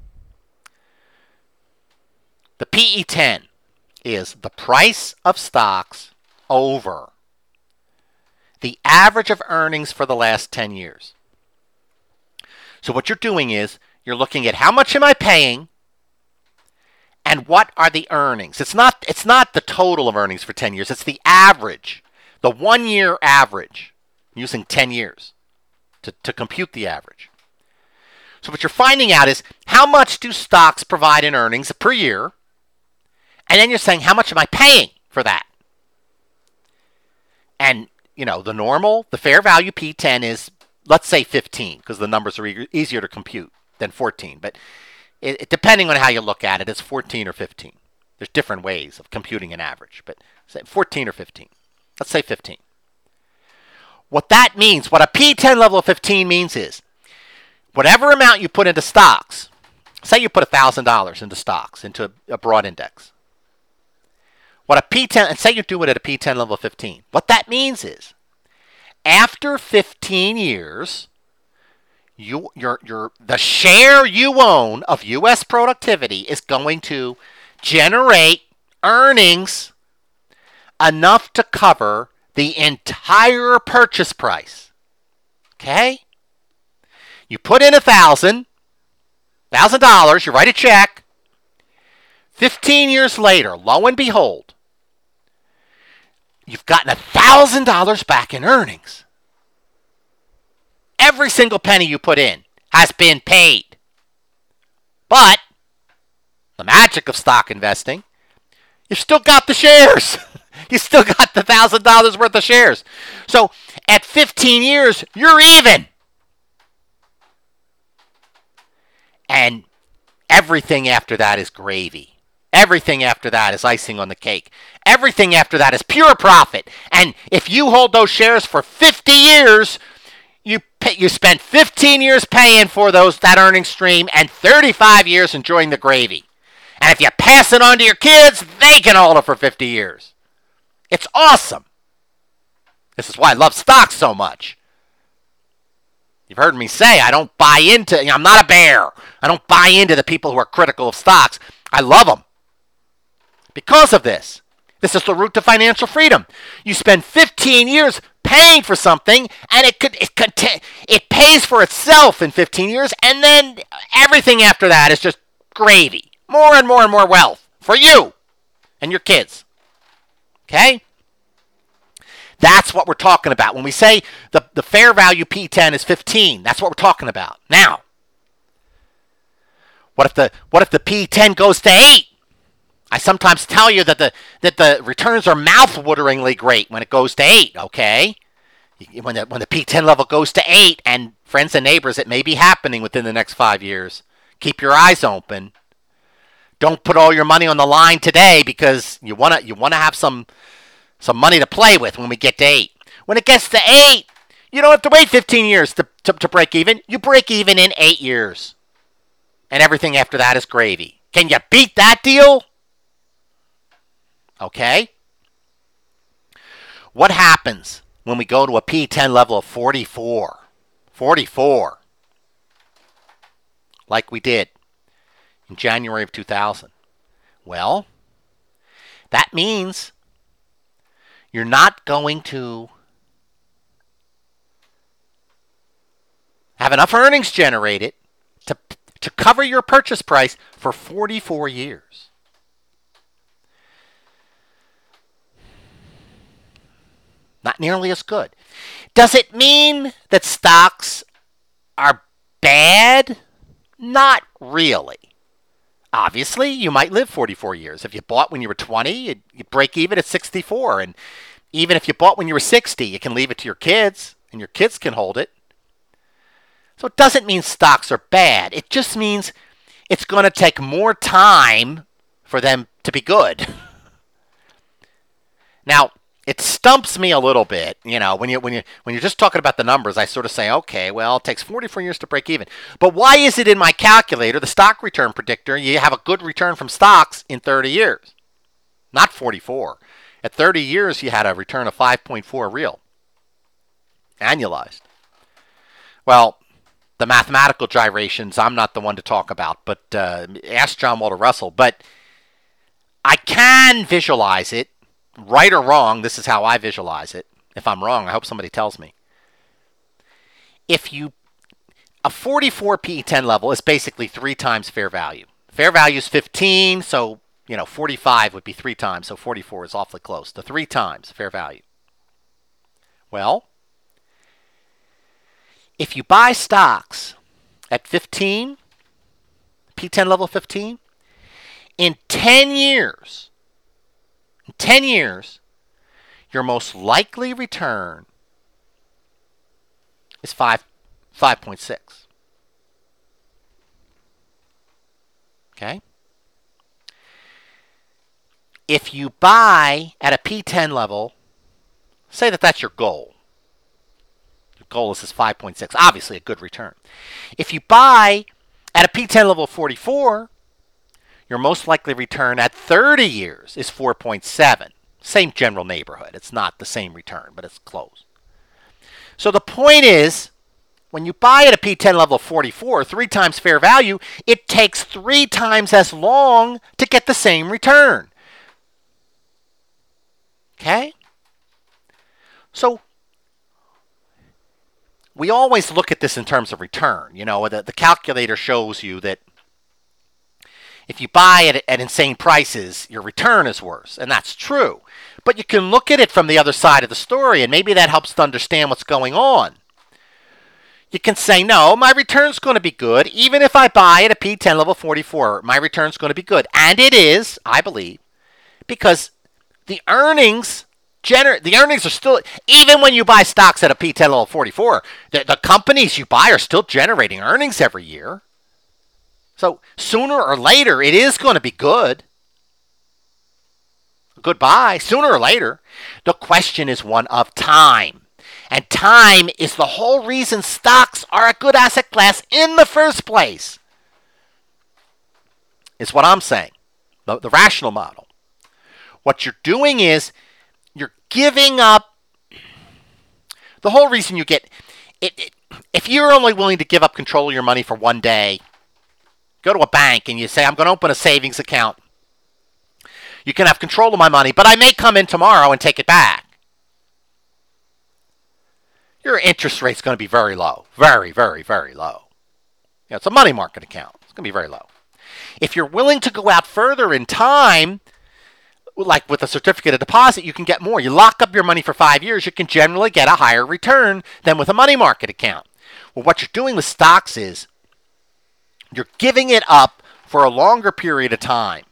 A: The P E ten is the price of stocks over the average of earnings for the last ten years. So what you're doing is you're looking at how much am I paying and what are the earnings. It's not, it's not the total of earnings for ten years. It's the average. The one-year average, using ten years to, to compute the average. So what you're finding out is how much do stocks provide in earnings per year, and then you're saying how much am I paying for that? And, you know, the normal, the fair value P ten is, let's say fifteen, because the numbers are e- easier to compute than fourteen. But it, it, depending on how you look at it, it's fourteen or fifteen. There's different ways of computing an average, but say fourteen or fifteen. Let's say fifteen. What that means, what a P ten level of fifteen means is, whatever amount you put into stocks, say you put one thousand dollars into stocks, into a, a broad index. What a P ten, and say you do it at a P ten level of fifteen. What that means is, after fifteen years, you, your, your, the share you own of U S productivity is going to generate earnings enough to cover the entire purchase price. Okay? You put in a thousand, thousand dollars, you write a check. Fifteen years later, lo and behold, you've gotten a thousand dollars back in earnings. Every single penny you put in has been paid. But the magic of stock investing, you've still got the shares. You still got the one thousand dollars worth of shares. So at fifteen years, you're even. And everything after that is gravy. Everything after that is icing on the cake. Everything after that is pure profit. And if you hold those shares for fifty years, you pay, you spent fifteen years paying for those that earning stream and thirty-five years enjoying the gravy. And if you pass it on to your kids, they can hold it for fifty years. It's awesome. This is why I love stocks so much. You've heard me say I don't buy into, you know, I'm not a bear. I don't buy into the people who are critical of stocks. I love them. Because of this. This is the route to financial freedom. You spend fifteen years paying for something, and it could it could it pays for itself in fifteen years, and then everything after that is just gravy. More and more and more wealth for you and your kids. Okay? That's what we're talking about. When we say the, the fair value P ten is fifteen, that's what we're talking about. Now, what if the what if the P ten goes to eight? I sometimes tell you that the that the returns are mouth-wateringly great when it goes to eight, okay? When the when the P ten level goes to eight and friends and neighbors, it may be happening within the next five years. Keep your eyes open. Don't put all your money on the line today because you want to you want to have some some money to play with when we get to eight. When it gets to eight, you don't have to wait fifteen years to, to, to break even. You break even in eight years. And everything after that is gravy. Can you beat that deal? Okay. What happens when we go to a P ten level of forty-four? forty-four. Like we did in January of two thousand. Well, that means you're not going to have enough earnings generated to, to cover your purchase price for forty-four years. Not nearly as good. Does it mean that stocks are bad? Not really. Obviously, you might live forty-four years. If you bought when you were twenty, you you break even at sixty-four. And even if you bought when you were sixty, you can leave it to your kids, and your kids can hold it. So it doesn't mean stocks are bad. It just means it's going to take more time for them to be good. Now, it stumps me a little bit, you know, when you when you when you're just talking about the numbers. I sort of say, okay, well, it takes forty-four years to break even. But why is it in my calculator, the stock return predictor, you have a good return from stocks in thirty years, not forty-four? At thirty years, you had a return of five point four real, annualized. Well, the mathematical gyrations, I'm not the one to talk about, but uh, ask John Walter Russell. But I can visualize it. Right or wrong, this is how I visualize it. If I'm wrong, I hope somebody tells me. If you, a forty-four P E ten level is basically three times fair value. Fair value is fifteen, so, you know, forty-five would be three times, so forty-four is awfully close. The three times fair value. Well, if you buy stocks at fifteen, P ten level fifteen, in ten years, in ten years, your most likely return is five, five point six. Okay? If you buy at a P ten level, say that that's your goal. Your goal is this five point six. Obviously a good return. If you buy at a P ten level of forty-four, your most likely return at thirty years is four point seven. Same general neighborhood. It's not the same return, but it's close. So the point is, when you buy at a P ten level of forty-four, three times fair value, it takes three times as long to get the same return. Okay? So we always look at this in terms of return. You know, the, the calculator shows you that if you buy it at insane prices, your return is worse. And that's true. But you can look at it from the other side of the story, and maybe that helps to understand what's going on. You can say, no, my return's going to be good. Even if I buy at a P ten level forty-four, my return's going to be good. And it is, I believe, because the earnings, gener- the earnings are still, even when you buy stocks at a P ten level forty-four, the, the companies you buy are still generating earnings every year. So sooner or later, it is going to be good. Goodbye. Sooner or later. The question is one of time. And time is the whole reason stocks are a good asset class in the first place. Is what I'm saying. The, the rational model. What you're doing is you're giving up. The whole reason you get it, it if you're only willing to give up control of your money for one day, go to a bank and you say, I'm going to open a savings account. You can have control of my money, but I may come in tomorrow and take it back. Your interest rate's going to be very low. Very, very, very low. You know, it's a money market account. It's going to be very low. If you're willing to go out further in time, like with a certificate of deposit, you can get more. You lock up your money for five years, you can generally get a higher return than with a money market account. Well, what you're doing with stocks is you're giving it up for a longer period of time.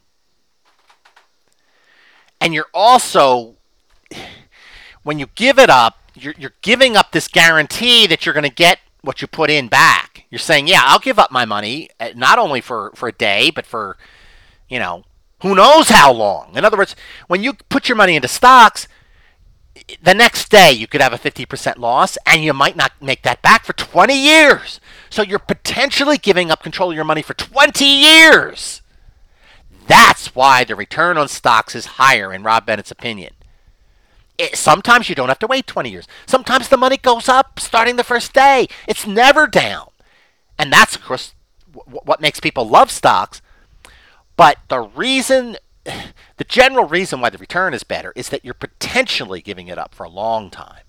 A: And you're also, when you give it up, you're, you're giving up this guarantee that you're going to get what you put in back. You're saying, yeah, I'll give up my money, uh, not only for, for a day, but for, you know, who knows how long. In other words, when you put your money into stocks, the next day you could have a fifty percent loss, and you might not make that back for twenty years. So you're potentially giving up control of your money for twenty years. That's why the return on stocks is higher, in Rob Bennett's opinion. It, sometimes you don't have to wait twenty years. Sometimes the money goes up starting the first day. It's never down. And that's, of course, w- what makes people love stocks. But the reason, the general reason why the return is better is that you're potentially giving it up for a long time.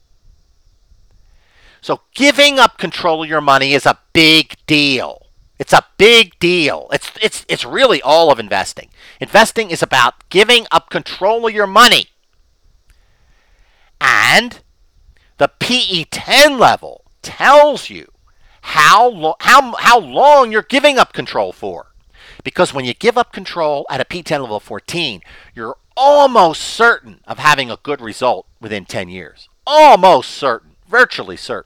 A: So giving up control of your money is a big deal. It's a big deal. It's it's it's really all of investing. Investing is about giving up control of your money. And the P E ten level tells you how lo- how how long you're giving up control for. Because when you give up control at a P E ten level of fourteen, you're almost certain of having a good result within ten years. Almost certain, virtually certain.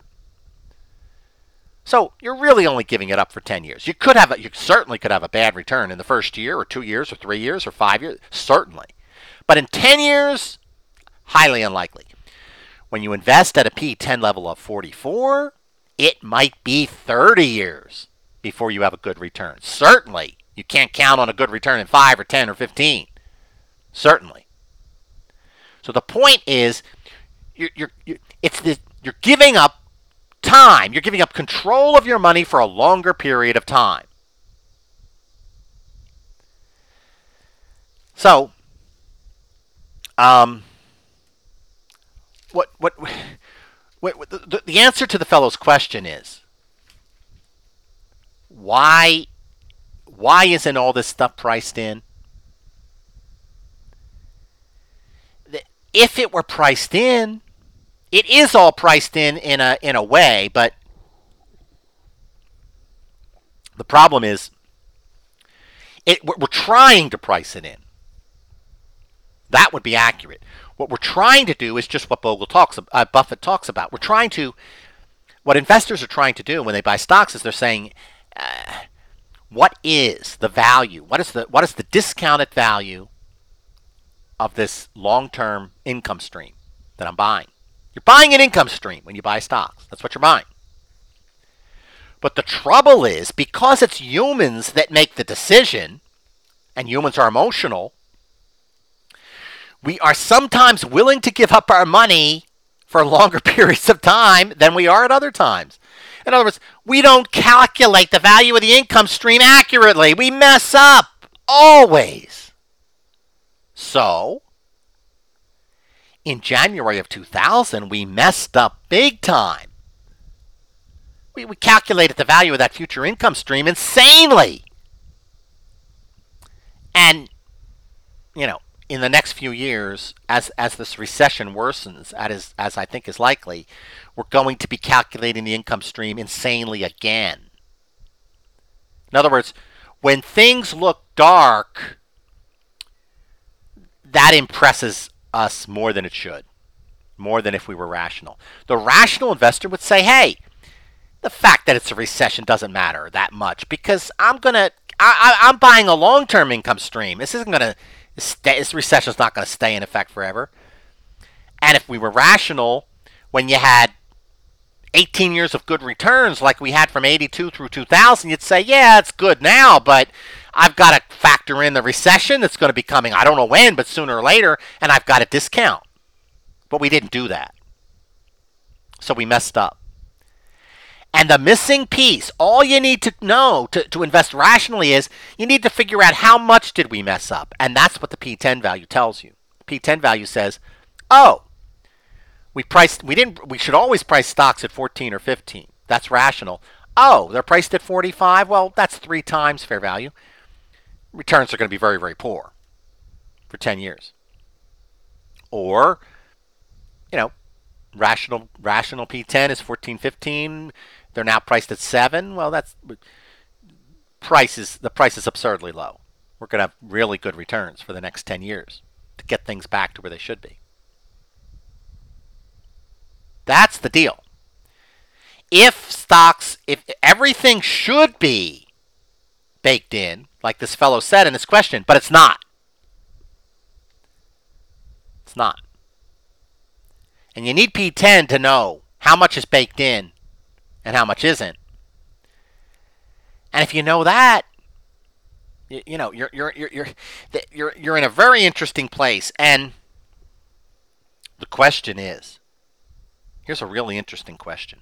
A: So you're really only giving it up for ten years. You could have a, you certainly could have a bad return in the first year or two years or three years or five years, certainly. But in ten years, highly unlikely. When you invest at a P E ten level of forty-four, it might be thirty years before you have a good return. Certainly, you can't count on a good return in five or ten or fifteen. Certainly. So the point is, you're, you're, you're, it's the, you're giving up time. You're giving up control of your money for a longer period of time. So, um, what, what, what, what the, the answer to the fellow's question is, why, why isn't all this stuff priced in? If it were priced in, it is all priced in in a in a way, but the problem is, it we're trying to price it in. That would be accurate. What we're trying to do is just what Bogle talks, uh, Buffett talks about. We're trying to, what investors are trying to do when they buy stocks is they're saying, uh, what is the value? What is the what is the discounted value of this long-term income stream that I'm buying? You're buying an income stream when you buy stocks. That's what you're buying. But the trouble is, because it's humans that make the decision, and humans are emotional, we are sometimes willing to give up our money for longer periods of time than we are at other times. In other words, we don't calculate the value of the income stream accurately. We mess up, always. So, in January of two thousand, we messed up big time. We, we calculated the value of that future income stream insanely. And, you know, in the next few years, as as this recession worsens, as, as I think is likely, we're going to be calculating the income stream insanely again. In other words, when things look dark, that impresses us more than it should, more than if we were rational. The rational investor would say, hey, the fact that it's a recession doesn't matter that much because I'm going to, I'm buying a long-term income stream. This isn't going to, this recession is not going to stay in effect forever. And if we were rational, when you had eighteen years of good returns like we had from eighty-two through two thousand, you'd say, yeah, it's good now, but I've got to factor in the recession that's going to be coming, I don't know when, but sooner or later, and I've got to discount. But we didn't do that. So we messed up. And the missing piece, all you need to know to, to invest rationally is you need to figure out how much did we mess up. And that's what the P ten value tells you. The P ten value says, oh, we priced, we didn't, we should always price stocks at fourteen or fifteen. That's rational. Oh, they're priced at forty-five? Well, that's three times fair value. Returns are going to be very, very poor for ten years. Or, you know, rational rational P ten is fourteen, fifteen. They're now priced at seven. Well, that's price is the price is absurdly low. We're going to have really good returns for the next ten years to get things back to where they should be. That's the deal. If stocks, if everything should be baked in, like this fellow said in his question, but it's not. It's not. And you need P ten to know how much is baked in and how much isn't. And if you know that, you, you know you're you're you're you're you're you're in a very interesting place. And the question is, here's a really interesting question.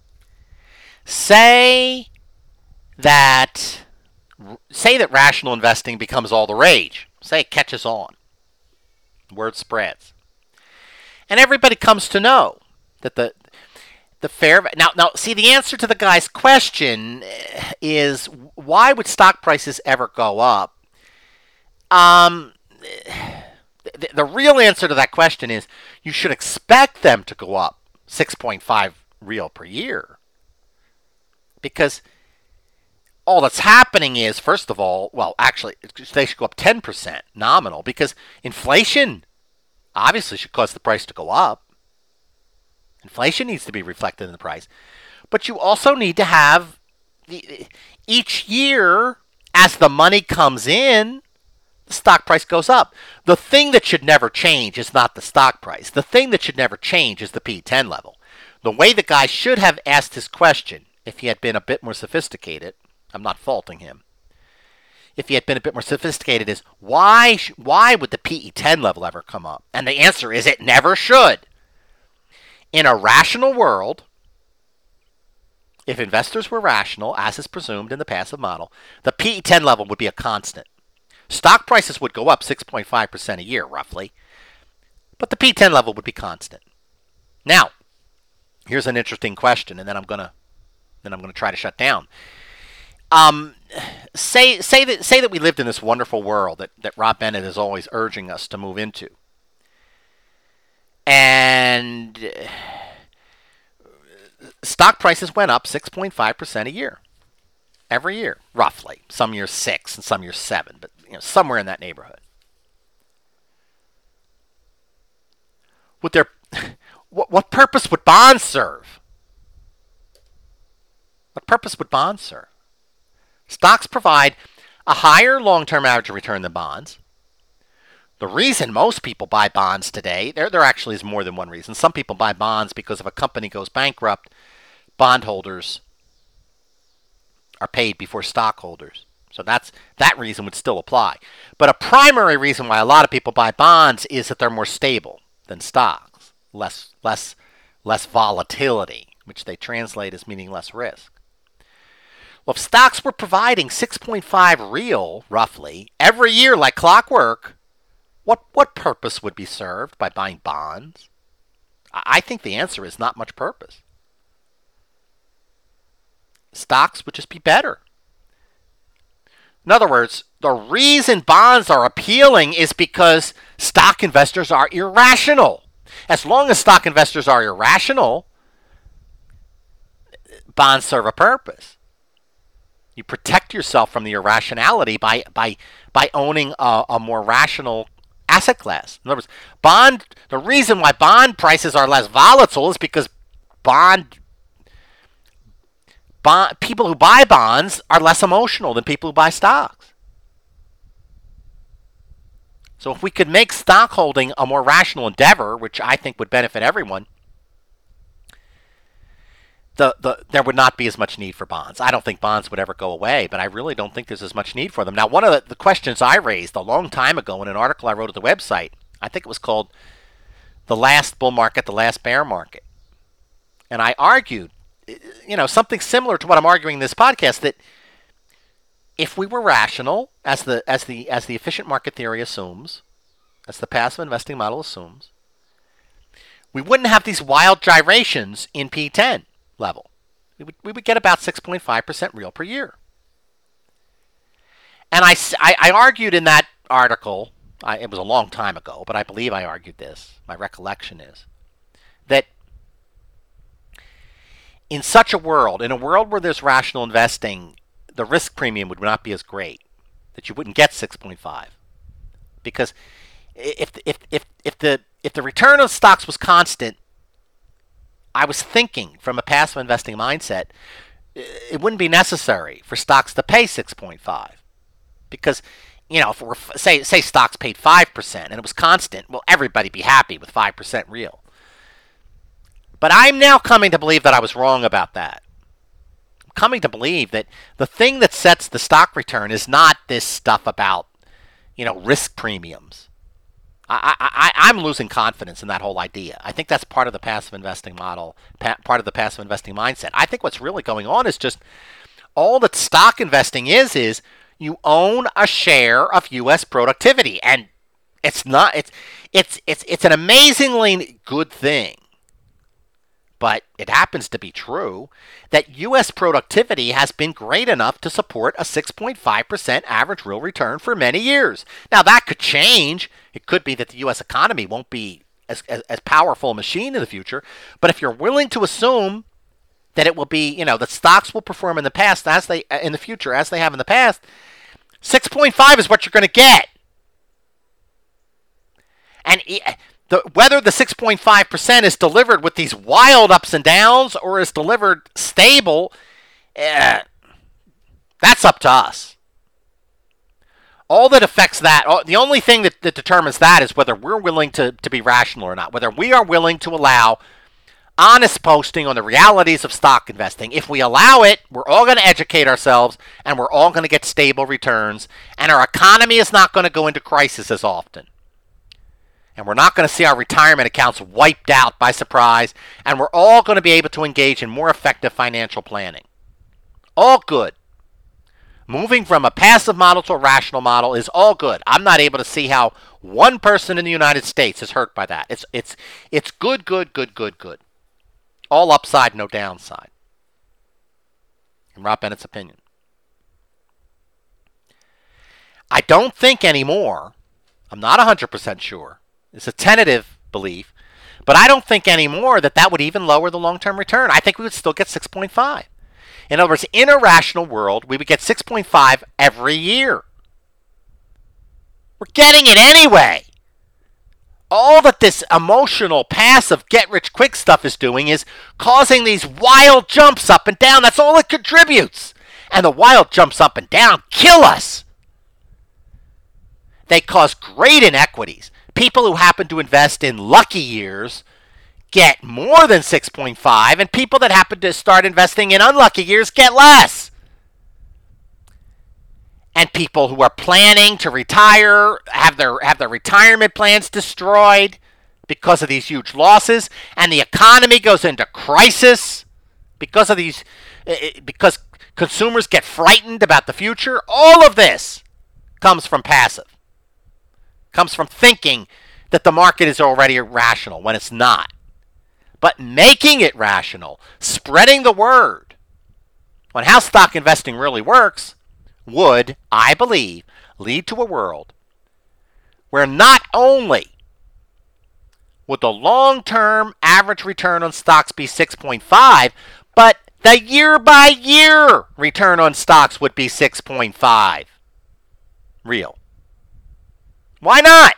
A: Say that say that rational investing becomes all the rage. Say it catches on. Word spreads. And everybody comes to know that the the fair now now see the answer to the guy's question is, why would stock prices ever go up? Um the, the real answer to that question is, you should expect them to go up six point five real per year. Because all that's happening is, first of all, well, actually, they should go up ten percent nominal, because inflation obviously should cause the price to go up. Inflation needs to be reflected in the price. But you also need to have, the, each year, as the money comes in, the stock price goes up. The thing that should never change is not the stock price. The thing that should never change is the P ten level. The way the guy should have asked his question, if he had been a bit more sophisticated, I'm not faulting him, if he had been a bit more sophisticated, is why why would the P E ten level ever come up? And the answer is, it never should. In a rational world, if investors were rational, as is presumed in the passive model, the P E ten level would be a constant. Stock prices would go up six point five percent a year, roughly, but the P ten level would be constant. Now, here's an interesting question, and then I'm gonna then I'm gonna try to shut down. Um, say say that say that we lived in this wonderful world that, that Rob Bennett is always urging us to move into. And stock prices went up six point five percent a year. Every year, roughly. Some years six and some years seven, but you know, somewhere in that neighborhood. Would there what what purpose would bonds serve? What purpose would bonds serve? Stocks provide a higher long-term average return than bonds. The reason most people buy bonds today, there, there actually is more than one reason. Some people buy bonds because if a company goes bankrupt, bondholders are paid before stockholders. So that's that reason would still apply. But a primary reason why a lot of people buy bonds is that they're more stable than stocks. Less less less volatility, which they translate as meaning less risk. Well, if stocks were providing six point five real, roughly, every year like clockwork, what what purpose would be served by buying bonds? I think the answer is not much purpose. Stocks would just be better. In other words, the reason bonds are appealing is because stock investors are irrational. As long as stock investors are irrational, bonds serve a purpose. You protect yourself from the irrationality by by by owning a, a more rational asset class. In other words, bond. The reason why bond prices are less volatile is because bond bond people who buy bonds are less emotional than people who buy stocks. So if we could make stock holding a more rational endeavor, which I think would benefit everyone, The, the, there would not be as much need for bonds. I don't think bonds would ever go away, but I really don't think there's as much need for them. Now, one of the, the questions I raised a long time ago in an article I wrote at the website, I think it was called The Last Bull Market, The Last Bear Market. And I argued, you know, something similar to what I'm arguing in this podcast, that if we were rational, as the as the as the efficient market theory assumes, as the passive investing model assumes, we wouldn't have these wild gyrations in P ten level. We would, we would get about six point five percent real per year. And I, I, I argued in that article, I, it was a long time ago, but I believe I argued this, my recollection is, that in such a world, in a world where there's rational investing, the risk premium would not be as great, that you wouldn't get six point five. Because if, if, if, if, the, if the return of stocks was constant, I was thinking from a passive investing mindset, it wouldn't be necessary for stocks to pay six point five. Because, you know, if we're, say, say stocks paid five percent and it was constant, well, everybody be happy with five percent real. But I'm now coming to believe that I was wrong about that. I'm coming to believe that the thing that sets the stock return is not this stuff about, you know, risk premiums. I, I, I'm losing confidence in that whole idea. I think that's part of the passive investing model, pa- part of the passive investing mindset. I think what's really going on is just all that stock investing is, is you own a share of U S productivity. And it's not, it's, it's, it's, it's an amazingly good thing. But it happens to be true that U S productivity has been great enough to support a six point five percent average real return for many years. Now, that could change. It could be that the U S economy won't be as, as, as powerful a machine in the future. But if you're willing to assume that it will be, you know, that stocks will perform in the past as they in the future as they have in the past, six point five is what you're going to get. And The, whether the six point five percent is delivered with these wild ups and downs or is delivered stable, eh, that's up to us. All that affects that, the only thing that, that determines that is whether we're willing to, to be rational or not, whether we are willing to allow honest posting on the realities of stock investing. If we allow it, we're all going to educate ourselves and we're all going to get stable returns, and our economy is not going to go into crisis as often. And we're not going to see our retirement accounts wiped out by surprise. And we're all going to be able to engage in more effective financial planning. All good. Moving from a passive model to a rational model is all good. I'm not able to see how one person in the United States is hurt by that. It's it's it's good, good, good, good, good. All upside, no downside. In Rob Bennett's opinion. I don't think anymore, I'm not one hundred percent sure, it's a tentative belief, but I don't think anymore that that would even lower the long-term return. I think we would still get six point five. In other words, in a rational world, we would get six point five every year. We're getting it anyway. All that this emotional, passive, get-rich-quick stuff is doing is causing these wild jumps up and down. That's all it contributes. And the wild jumps up and down kill us. They cause great inequities. People who happen to invest in lucky years get more than six point five, and people that happen to start investing in unlucky years get less. And people who are planning to retire have their have their retirement plans destroyed because of these huge losses, and the economy goes into crisis because of these because consumers get frightened about the future. All of this comes from passive. Comes from thinking that the market is already rational when it's not. But making it rational, spreading the word on how stock investing really works would, I believe, lead to a world where not only would the long-term average return on stocks be six point five, but the year-by-year return on stocks would be six point five. Real. Why not?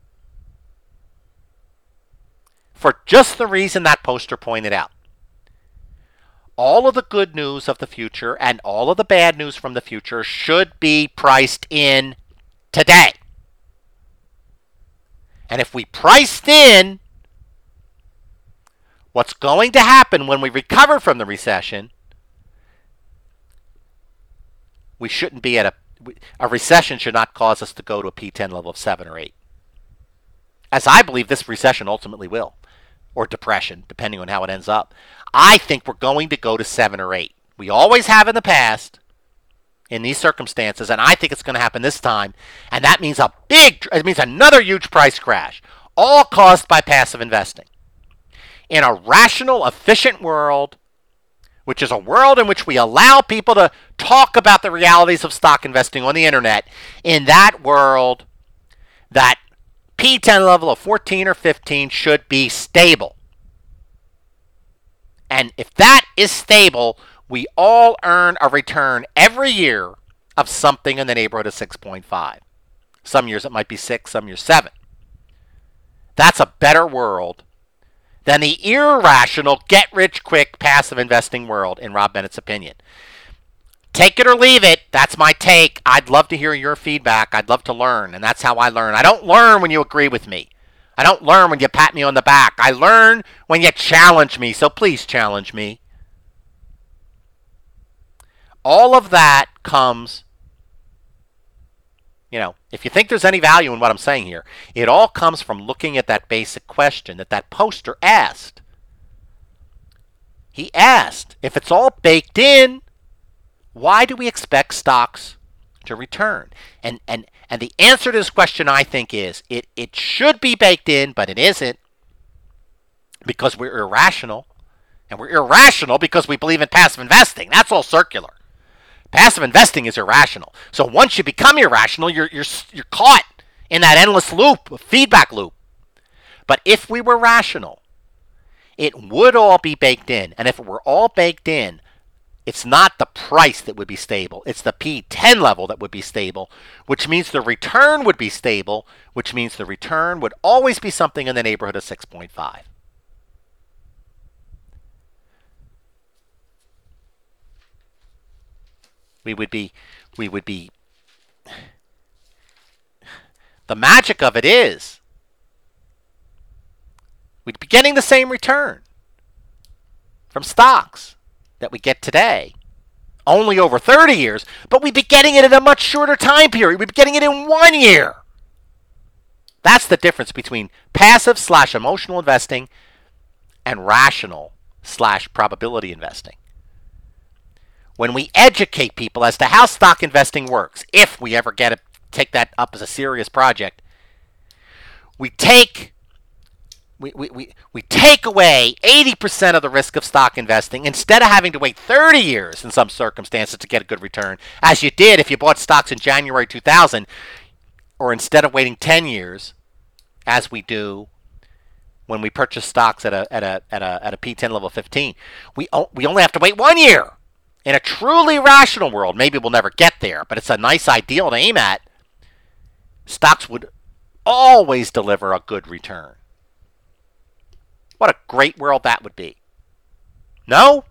A: For just the reason that poster pointed out. All of the good news of the future and all of the bad news from the future should be priced in today. And if we priced in what's going to happen when we recover from the recession, we shouldn't be at a A recession should not cause us to go to a P ten level of seven or eight. As I believe this recession ultimately will. Or depression, depending on how it ends up. I think we're going to go to seven or eight. We always have in the past, in these circumstances, and I think it's going to happen this time. And that means a big, it means another huge price crash. All caused by passive investing. In a rational, efficient world, which is a world in which we allow people to talk about the realities of stock investing on the internet, in that world, that P ten level of fourteen or fifteen should be stable. And if that is stable, we all earn a return every year of something in the neighborhood of six point five. Some years it might be six, some years seven. That's a better world than the irrational, get-rich-quick, passive investing world, in Rob Bennett's opinion. Take it or leave it. That's my take. I'd love to hear your feedback. I'd love to learn, and that's how I learn. I don't learn when you agree with me. I don't learn when you pat me on the back. I learn when you challenge me, so please challenge me. All of that comes, you know, if you think there's any value in what I'm saying here, it all comes from looking at that basic question that that poster asked. He asked, if it's all baked in, why do we expect stocks to return? And and and the answer to this question, I think, is it, it should be baked in, but it isn't, because we're irrational. And we're irrational because we believe in passive investing. That's all circular. Passive investing is irrational. So once you become irrational, you're you're you're caught in that endless loop, feedback loop. But if we were rational, it would all be baked in. And if it were all baked in, it's not the price that would be stable. It's the P ten level that would be stable, which means the return would be stable, which means the return would always be something in the neighborhood of six point five. We would be, we would be, the magic of it is, we'd be getting the same return from stocks that we get today, only over thirty years, but we'd be getting it in a much shorter time period. We'd be getting it in one year. That's the difference between passive slash emotional investing and rational slash probability investing. When we educate people as to how stock investing works, if we ever get it, take that up as a serious project, we take we, we, we, we take away eighty percent of the risk of stock investing instead of having to wait thirty years in some circumstances to get a good return, as you did if you bought stocks in January two thousand, or instead of waiting ten years, as we do when we purchase stocks at a at a at a at a P ten level fifteen. We we only have to wait one year. In a truly rational world, maybe we'll never get there, but it's a nice ideal to aim at. Stocks would always deliver a good return. What a great world that would be. No?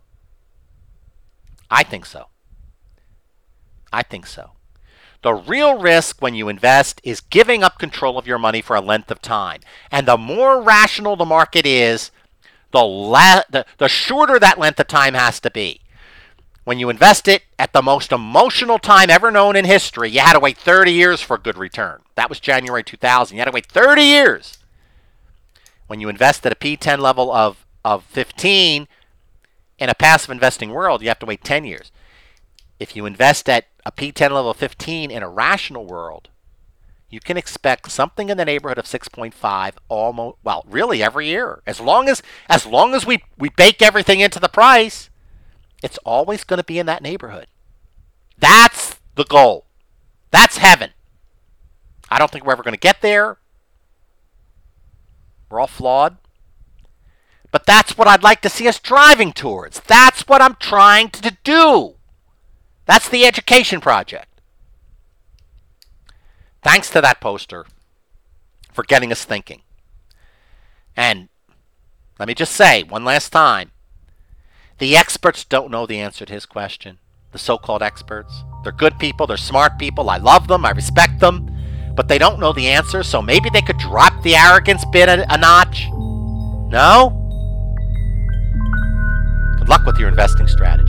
A: I think so. I think so. The real risk when you invest is giving up control of your money for a length of time. And the more rational the market is, the, la- the, the shorter that length of time has to be. When you invest it at the most emotional time ever known in history, you had to wait thirty years for a good return. That was January two thousand. You had to wait thirty years. When you invest at a P ten level of, of fifteen in a passive investing world, you have to wait ten years. If you invest at a P ten level of fifteen in a rational world, you can expect something in the neighborhood of six point five almost, well, really every year. As long as as long as we, we bake everything into the price, it's always going to be in that neighborhood. That's the goal. That's heaven. I don't think we're ever going to get there. We're all flawed. But that's what I'd like to see us driving towards. That's what I'm trying to do. That's the education project. Thanks to that poster for getting us thinking. And let me just say one last time, the experts don't know the answer to his question. The so-called experts. They're good people. They're smart people. I love them. I respect them. But they don't know the answer, so maybe they could drop the arrogance bit a, a notch. No? Good luck with your investing strategy.